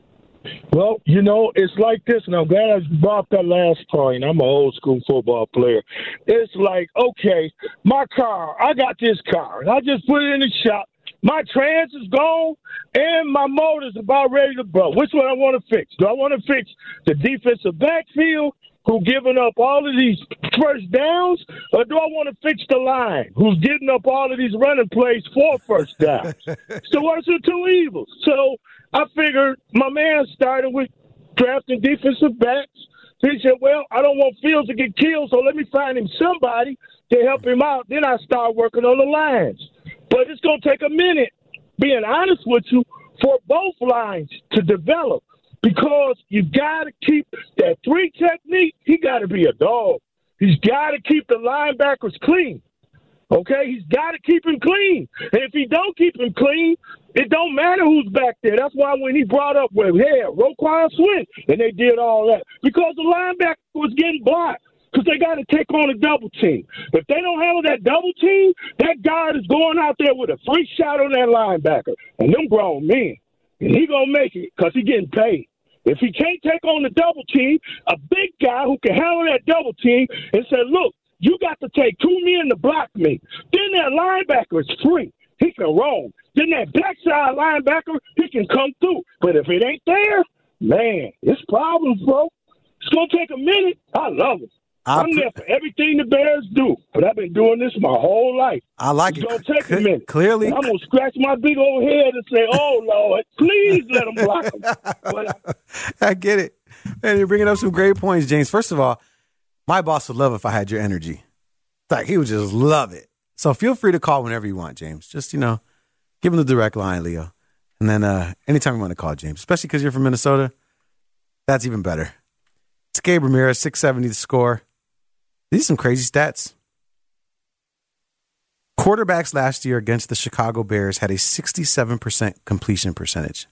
Well, it's like this, and I'm glad I brought that last point. I'm an old school football player. It's like, okay, my car, I got this car, and I just put it in the shop. My trans is gone, and my motor's about ready to blow. Which one I want to fix? Do I want to fix the defensive backfield, who giving up all of these first downs, or do I want to fix the line, who's getting up all of these running plays for first downs? So what's the two evils? So I figured my man started with drafting defensive backs. He said, well, I don't want Fields to get killed, so let me find him somebody to help him out. Then I start working on the lines. But it's going to take a minute, being honest with you, for both lines to develop, because you got to keep that 3 technique. He got to be a dog. He's got to keep the linebackers clean. Okay? He's got to keep him clean. And if he don't keep him clean, it don't matter who's back there. That's why when he brought up Roquan Swin, and they did all that, because the linebacker was getting blocked. Because they got to take on a double team. If they don't handle that double team, that guard is going out there with a free shot on that linebacker. And them grown men. And he going to make it because he getting paid. If he can't take on the double team, a big guy who can handle that double team and say, look, you got to take 2 men to block me. Then that linebacker is free. He can roam. Then that backside linebacker, he can come through. But if it ain't there, man, it's problems, bro. It's going to take a minute. I love it. I'm there for everything the Bears do, but I've been doing this my whole life. I like it's going to take a minute. Clearly. And I'm going to scratch my big old head and say, oh, Lord, please let them block them. I get it. Man, you're bringing up some great points, James. First of all, my boss would love if I had your energy. Like, he would just love it. So feel free to call whenever you want, James. Just, give him the direct line, Leo. And then anytime you want to call, James, especially because you're from Minnesota, that's even better. It's Gabe Ramirez, 670 The Score. These are some crazy stats. Quarterbacks last year against the Chicago Bears had a 67% completion percentage.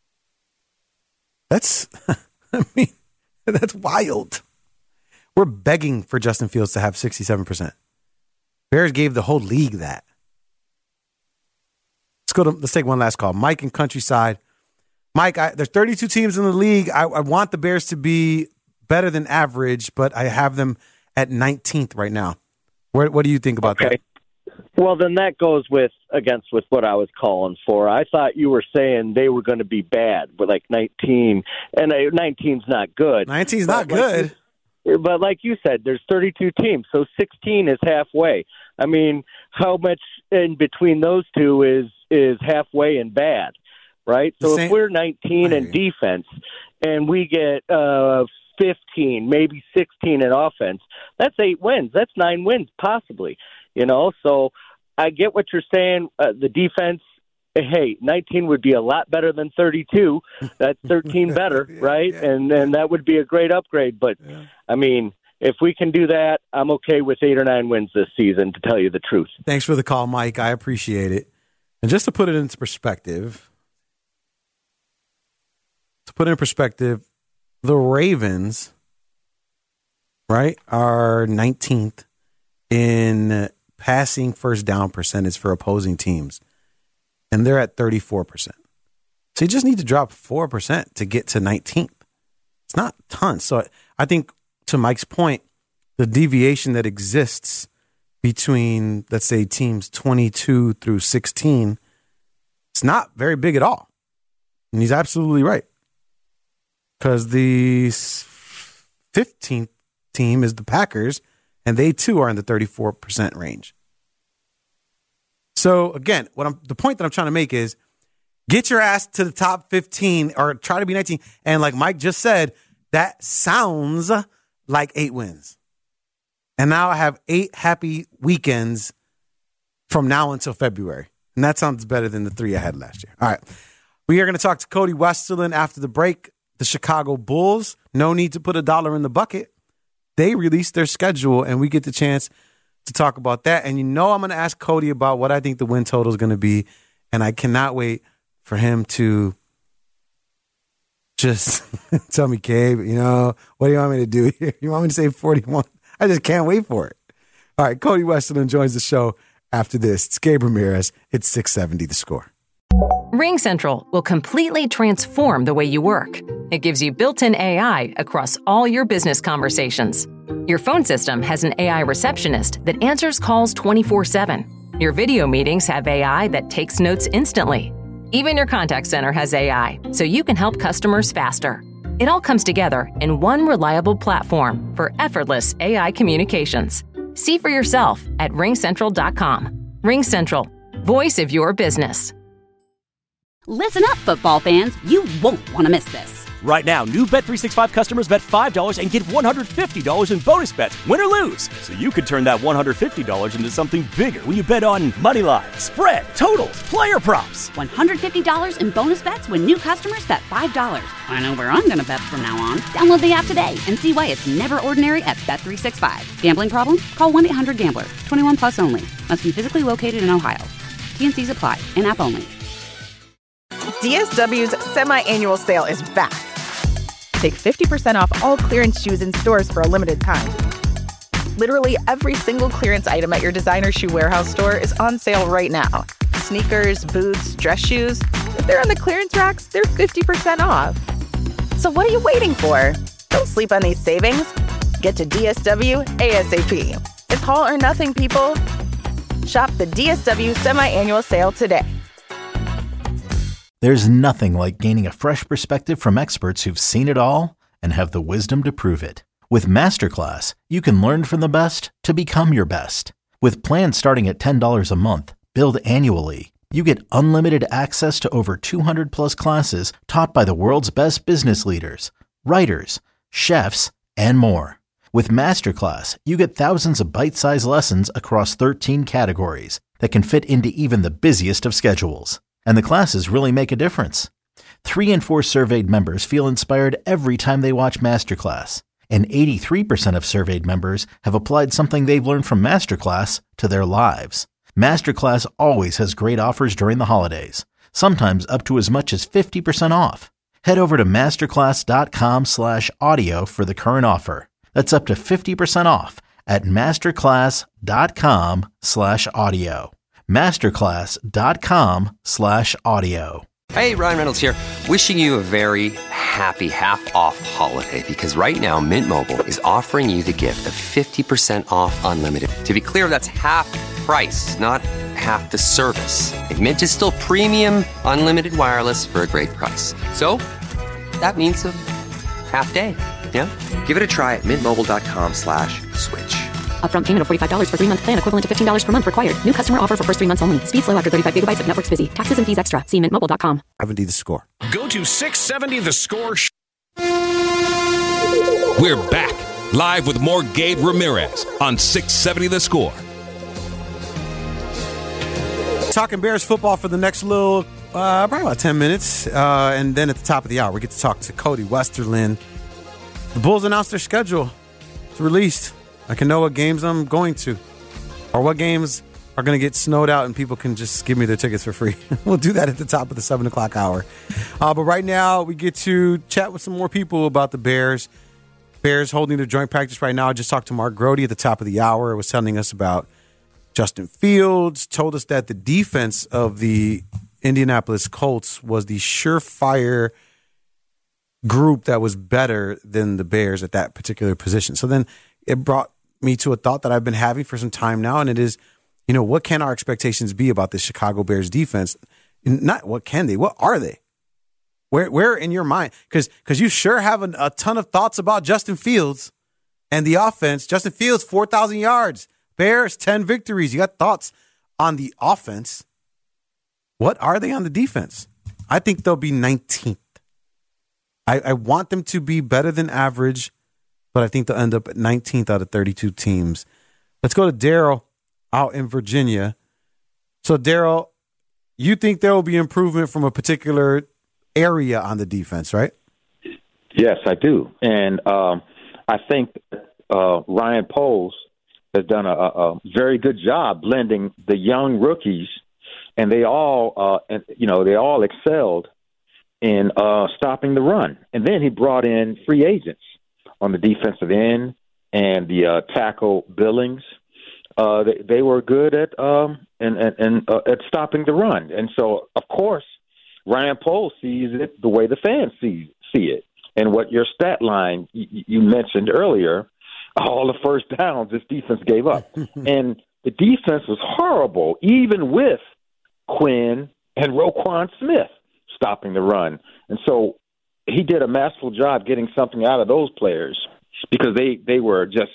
That's wild. We're begging for Justin Fields to have 67%. Bears gave the whole league that. Let's take one last call. Mike in Countryside. Mike, there's 32 teams in the league. I want the Bears to be better than average, but I have them at 19th right now. What do you think about that? Well, then that goes with what I was calling for. I thought you were saying they were going to be bad with like 19, and 19's not good. 19's not good. But like you said, there's 32 teams, so 16 is halfway. I mean, how much in between those two is halfway and bad, right? So if we're 19 in defense and we get 15, maybe 16 in offense, that's 8 wins. That's 9 wins, possibly. So I get what you're saying. The defense, hey, 19 would be a lot better than 32. That's 13 better, right? Yeah. And that would be a great upgrade. But, I mean, if we can do that, I'm okay with 8 or 9 wins this season, to tell you the truth. Thanks for the call, Mike. I appreciate it. And just to put it into perspective, the Ravens, right, are 19th in passing first down percentage for opposing teams. And they're at 34%. So you just need to drop 4% to get to 19th. It's not tons. So I think, to Mike's point, the deviation that exists between, let's say, teams 22 through 16, it's not very big at all. And he's absolutely right. Because the 15th team is the Packers, and they too are in the 34% range. So again, the point that I'm trying to make is get your ass to the top 15 or try to be 19. And like Mike just said, that sounds like 8 wins. And now I have 8 happy weekends from now until February. And that sounds better than the 3 I had last year. All right. We are going to talk to Cody Westerlund after the break. The Chicago Bulls, no need to put $1 in the bucket. They released their schedule, and we get the chance to talk about that. And I'm going to ask Cody about what I think the win total is going to be. And I cannot wait for him to just tell me, Gabe, what do you want me to do here? You want me to say 41? I just can't wait for it. All right, Cody Westerlund joins the show after this. It's Gabe Ramirez. It's 670 The Score. RingCentral will completely transform the way you work. It gives you built-in AI across all your business conversations. Your phone system has an AI receptionist that answers calls 24/7. Your video meetings have AI that takes notes instantly. Even your contact center has AI, so you can help customers faster. It all comes together in one reliable platform for effortless AI communications. See for yourself at ringcentral.com. RingCentral, voice of your business. Listen up, football fans. You won't want to miss this. Right now, new Bet365 customers bet $5 and get $150 in bonus bets, win or lose. So you could turn that $150 into something bigger when you bet on moneyline, spread, totals, player props. $150 in bonus bets when new customers bet $5. I know where I'm going to bet from now on. Download the app today and see why it's never ordinary at Bet365. Gambling problem? Call 1-800-GAMBLER. 21 plus only. Must be physically located in Ohio. T&Cs apply. In-app only. DSW's semi-annual sale is back. Take 50% off all clearance shoes in stores for a limited time. Literally every single clearance item at your designer shoe warehouse store is on sale right now. Sneakers, boots, dress shoes. If they're on the clearance racks, they're 50% off. So what are you waiting for? Don't sleep on these savings. Get to DSW ASAP. It's haul or nothing, people. Shop the DSW semi-annual sale today. There's nothing like gaining a fresh perspective from experts who've seen it all and have the wisdom to prove it. With Masterclass, you can learn from the best to become your best. With plans starting at $10 a month, billed annually, you get unlimited access to over 200 plus classes taught by the world's best business leaders, writers, chefs, and more. With Masterclass, you get thousands of bite-sized lessons across 13 categories that can fit into even the busiest of schedules. And the classes really make a difference. 3 in 4 surveyed members feel inspired every time they watch Masterclass. And 83% of surveyed members have applied something they've learned from Masterclass to their lives. Masterclass always has great offers during the holidays, sometimes up to as much as 50% off. Head over to masterclass.com/audio for the current offer. That's up to 50% off at masterclass.com/audio. masterclass.com/audio. Hey, Ryan Reynolds here. Wishing you a very happy half-off holiday because right now Mint Mobile is offering you the gift of 50% off unlimited. To be clear, that's half price, not half the service. And Mint is still premium unlimited wireless for a great price. So that means a half day. Yeah? Give it a try at mintmobile.com/switch. Upfront payment of $45 for 3-month plan, equivalent to $15 per month required. New customer offer for first 3 months only. Speed slow after 35 gigabytes if network's busy. Taxes and fees extra. See mintmobile.com. 70 The Score. Go to 670 The Score. We're back live with more Gabe Ramirez on 670 The Score. Talking Bears football for the next little, probably about 10 minutes. And then at the top of the hour, we get to talk to Cody Westerlund. The Bulls announced their schedule. It's released. I can know what games I'm going to, or what games are going to get snowed out and people can just give me their tickets for free. We'll do that at the top of the 7 o'clock hour. But right now, we get to chat with some more people about the Bears. Bears holding their joint practice right now. I just talked to Mark Grody at the top of the hour. It was telling us about Justin Fields, told us that the defense of the Indianapolis Colts was the surefire group that was better than the Bears at that particular position. So then it brought me to a thought that I've been having for some time now, and it is, what can our expectations be about the Chicago Bears defense? Not what can they, what are they? Where in your mind? Because you sure have a ton of thoughts about Justin Fields and the offense. Justin Fields, 4,000 yards. Bears, 10 victories. You got thoughts on the offense. What are they on the defense? I think they'll be 19th. I want them to be better than average, but I think they'll end up at 19th out of 32 teams. Let's go to Daryl out in Virginia. So, Daryl, you think there will be improvement from a particular area on the defense, right? Yes, I do. And I think Ryan Poles has done a very good job blending the young rookies, and they all excelled in stopping the run. And then he brought in free agents on the defensive end and the tackle Billings. They were good at stopping the run. And so, of course, Ryan Poles sees it the way the fans see it. And what your stat line you mentioned earlier, all the first downs this defense gave up. And the defense was horrible, even with Quinn and Roquan Smith stopping the run. And so he did a masterful job getting something out of those players because they were just,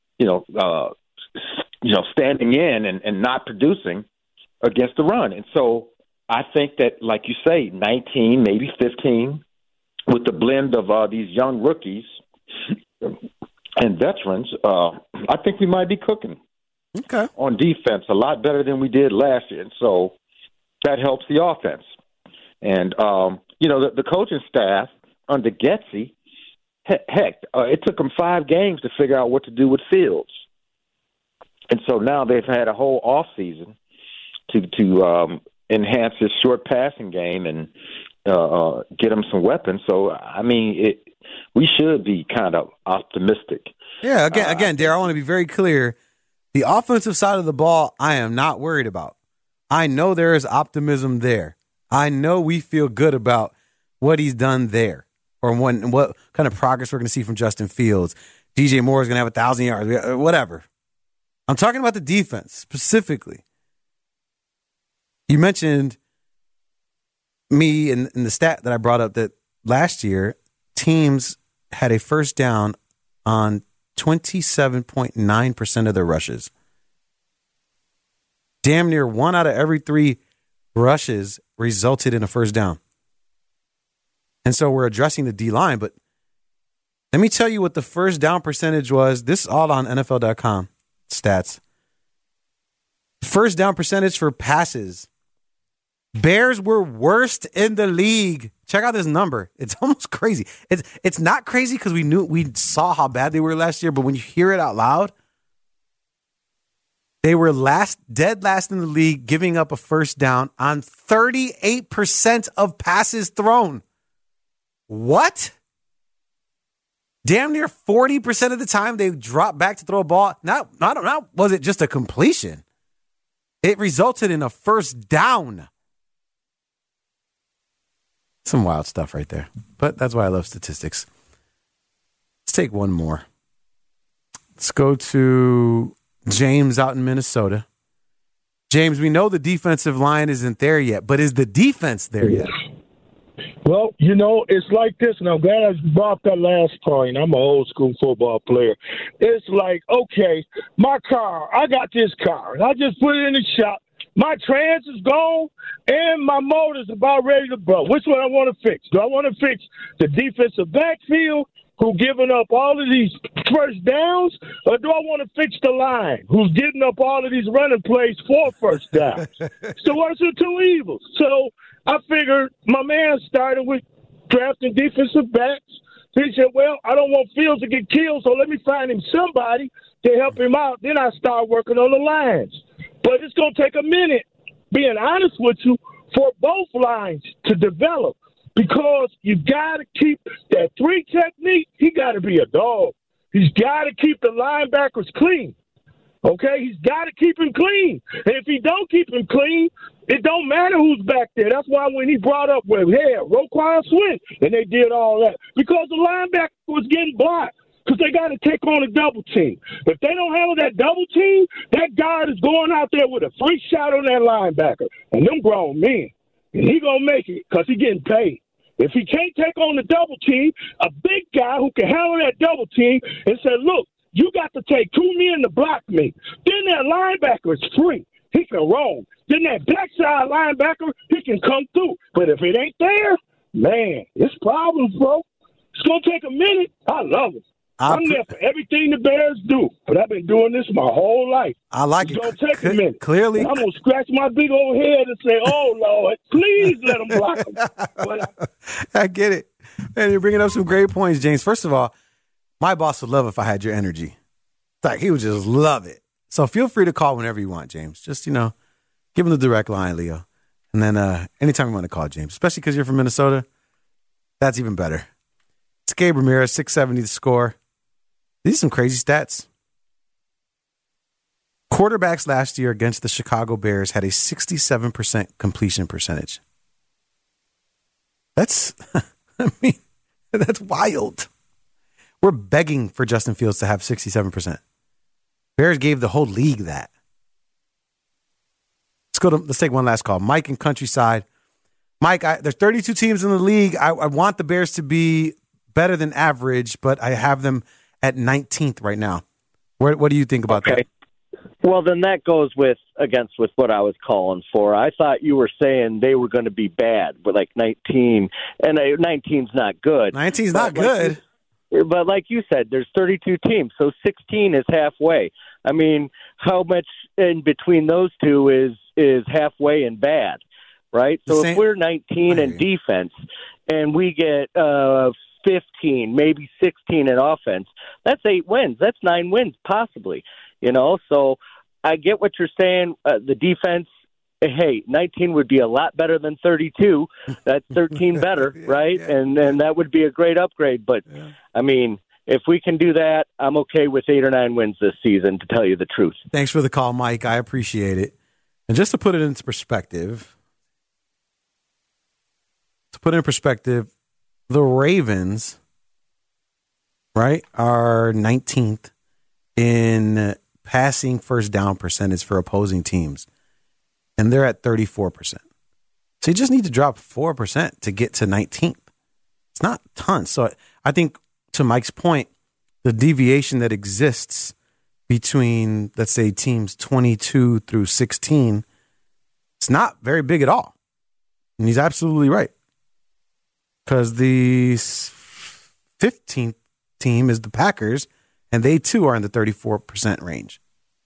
standing in and not producing against the run. And so I think that, like you say, 19, maybe 15, with the blend of these young rookies and veterans, I think we might be cooking on defense a lot better than we did last year. And so that helps the offense. And, the coaching staff under Getsy, it took them 5 games to figure out what to do with Fields. And so now they've had a whole off season to enhance his short passing game and get him some weapons. So, I mean, we should be kind of optimistic. Yeah, again, Darryl, I want to be very clear. The offensive side of the ball, I am not worried about. I know there is optimism there. I know we feel good about what he's done there or what kind of progress we're going to see from Justin Fields. DJ Moore is going to have 1,000 yards, whatever. I'm talking about the defense specifically. You mentioned me in the stat that I brought up that last year teams had a first down on 27.9% of their rushes. Damn near 1 out of every 3 rushes resulted in a first down. And so we're addressing the D-line, but let me tell you what the first down percentage was. This is all on NFL.com stats. First down percentage for passes. Bears were worst in the league. Check out this number. It's almost crazy. It's not crazy because we saw how bad they were last year, but when you hear it out loud, they were dead last in the league, giving up a first down on 38% of passes thrown. What? Damn near 40% of the time they dropped back to throw a ball. Not was it just a completion. It resulted in a first down. Some wild stuff right there. But that's why I love statistics. Let's take one more. Let's go to James out in Minnesota. James, we know the defensive line isn't there yet, but is the defense there yet? Well, it's like this, and I'm glad I brought that last point. I'm an old school football player. It's like, okay, my car, I got this car, and I just put it in the shop. My trans is gone, and my motor's about ready to blow. Which one I want to fix? Do I want to fix the defensive backfield, who giving up all of these first downs, or do I want to fix the line, who's getting up all of these running plays for first downs? So what's the two evils? So I figured my man started with drafting defensive backs. He said, well, I don't want Fields to get killed, so let me find him somebody to help him out. Then I start working on the lines. But it's going to take a minute, being honest with you, for both lines to develop, because you got to keep that 3 technique. He got to be a dog. He's got to keep the linebackers clean. Okay? He's got to keep him clean. And if he don't keep him clean, it don't matter who's back there. That's why when he brought up Roquan Smith, and they did all that, because the linebacker was getting blocked. Because they got to take on a double team. If they don't handle that double team, that guard is going out there with a free shot on that linebacker. And them grown men. And he going to make it because he getting paid. If he can't take on the double team, a big guy who can handle that double team and say, look, you got to take 2 men to block me. Then that linebacker is free. He can roam. Then that backside linebacker, he can come through. But if it ain't there, man, it's problems, bro. It's going to take a minute. I love it. I'm there for everything the Bears do, but I've been doing this my whole life. I like it's it. It's going to take a minute. Clearly. And I'm going to scratch my big old head and say, oh, Lord, please let them block them. I get it. And you're bringing up some great points, James. First of all, my boss would love if I had your energy. Like, he would just love it. So feel free to call whenever you want, James. Just, give him the direct line, Leo. And then anytime you want to call, James, especially because you're from Minnesota, that's even better. It's Gabe Ramirez, 670 The Score. These are some crazy stats. Quarterbacks last year against the Chicago Bears had a 67% completion percentage. That's, that's wild. We're begging for Justin Fields to have 67%. Bears gave the whole league that. Let's take one last call. Mike in Countryside. Mike, there's 32 teams in the league. I want the Bears to be better than average, but I have them at 19th right now. What do you think about that? Well, then that goes against what I was calling for. I thought you were saying they were going to be bad, but like 19, and 19's not good. 19's not good. But like you said, there's 32 teams, so 16 is halfway. I mean, how much in between those two is halfway and bad, right? So if we're 19 in defense and we get 15, maybe 16 in offense, that's 8 wins. That's 9 wins, possibly. So I get what you're saying. The defense, hey, 19 would be a lot better than 32. That's 13 better, right? Yeah. And that would be a great upgrade. But, I mean, if we can do that, I'm okay with 8 or 9 wins this season, to tell you the truth. Thanks for the call, Mike. I appreciate it. And just to put it into perspective, the Ravens, right, are 19th in passing first down percentage for opposing teams. And they're at 34%. So you just need to drop 4% to get to 19th. It's not tons. So I think, to Mike's point, the deviation that exists between, let's say, teams 22 through 16, it's not very big at all. And he's absolutely right. Because the 15th team is the Packers, and they too are in the 34% range.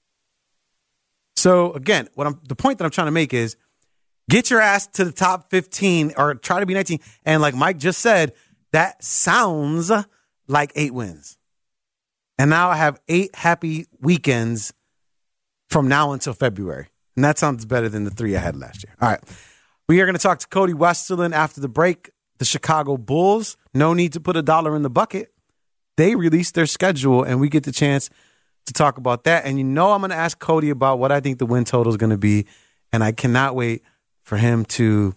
So again, the point that I'm trying to make is get your ass to the top 15 or try to be 19. And like Mike just said, that sounds like 8 wins. And now I have 8 happy weekends from now until February. And that sounds better than the 3 I had last year. All right. We are going to talk to Cody Westerlund after the break. The Chicago Bulls, no need to put $1 in the bucket. They released their schedule, and we get the chance to talk about that. And I'm going to ask Cody about what I think the win total is going to be. And I cannot wait for him to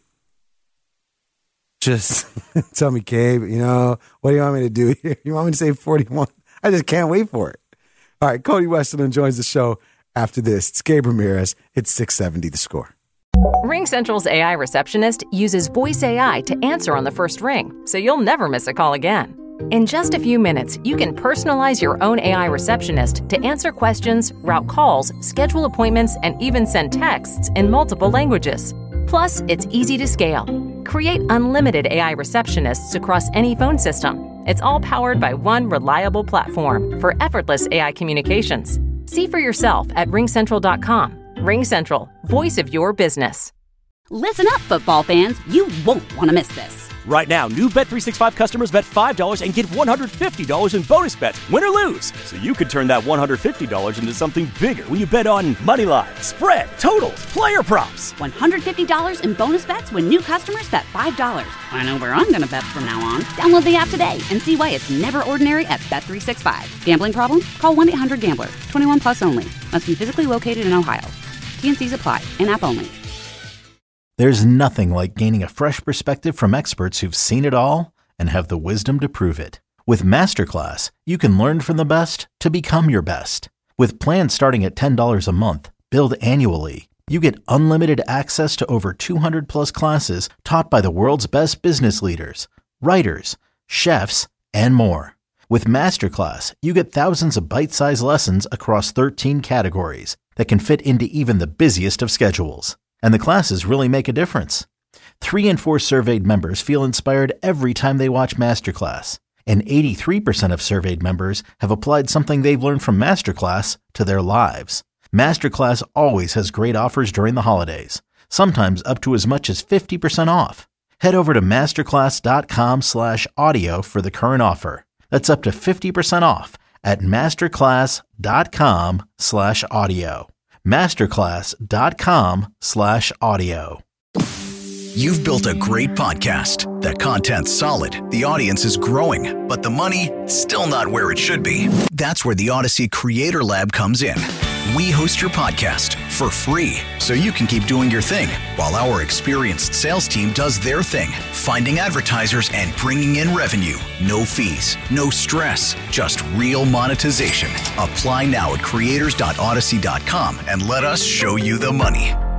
just tell me, Gabe, what do you want me to do here? You want me to say 41? I just can't wait for it. All right, Cody Westerlund joins the show after this. It's Gabe Ramirez. It's 670 The Score. RingCentral's AI receptionist uses voice AI to answer on the first ring, so you'll never miss a call again. In just a few minutes, you can personalize your own AI receptionist to answer questions, route calls, schedule appointments, and even send texts in multiple languages. Plus, it's easy to scale. Create unlimited AI receptionists across any phone system. It's all powered by one reliable platform for effortless AI communications. See for yourself at ringcentral.com. RingCentral, voice of your business. Listen up, football fans. You won't want to miss this. Right now, new Bet365 customers bet $5 and get $150 in bonus bets, win or lose. So you could turn that $150 into something bigger when you bet on Moneyline, spread, totals, player props. $150 in bonus bets when new customers bet $5. I know where I'm going to bet from now on. Download the app today and see why it's never ordinary at Bet365. Gambling problem? Call 1-800-GAMBLER. 21 plus only. Must be physically located in Ohio. T&Cs apply. In-app only. There's nothing like gaining a fresh perspective from experts who've seen it all and have the wisdom to prove it. With Masterclass, you can learn from the best to become your best. With plans starting at $10 a month, billed annually, you get unlimited access to over 200 plus classes taught by the world's best business leaders, writers, chefs, and more. With Masterclass, you get thousands of bite-sized lessons across 13 categories that can fit into even the busiest of schedules. And the classes really make a difference. 3 in 4 surveyed members feel inspired every time they watch Masterclass. And 83% of surveyed members have applied something they've learned from Masterclass to their lives. Masterclass always has great offers during the holidays, sometimes up to as much as 50% off. Head over to masterclass.com/audio for the current offer. That's up to 50% off at masterclass.com/audio. masterclass.com/audio. You've built a great podcast. The content's solid, the audience is growing, but the money still not where it should be. That's where the Odyssey Creator Lab comes in. We host your podcast for free so you can keep doing your thing while our experienced sales team does their thing, finding advertisers and bringing in revenue. No fees, no stress, just real monetization. Apply now at creators.odyssey.com and let us show you the money.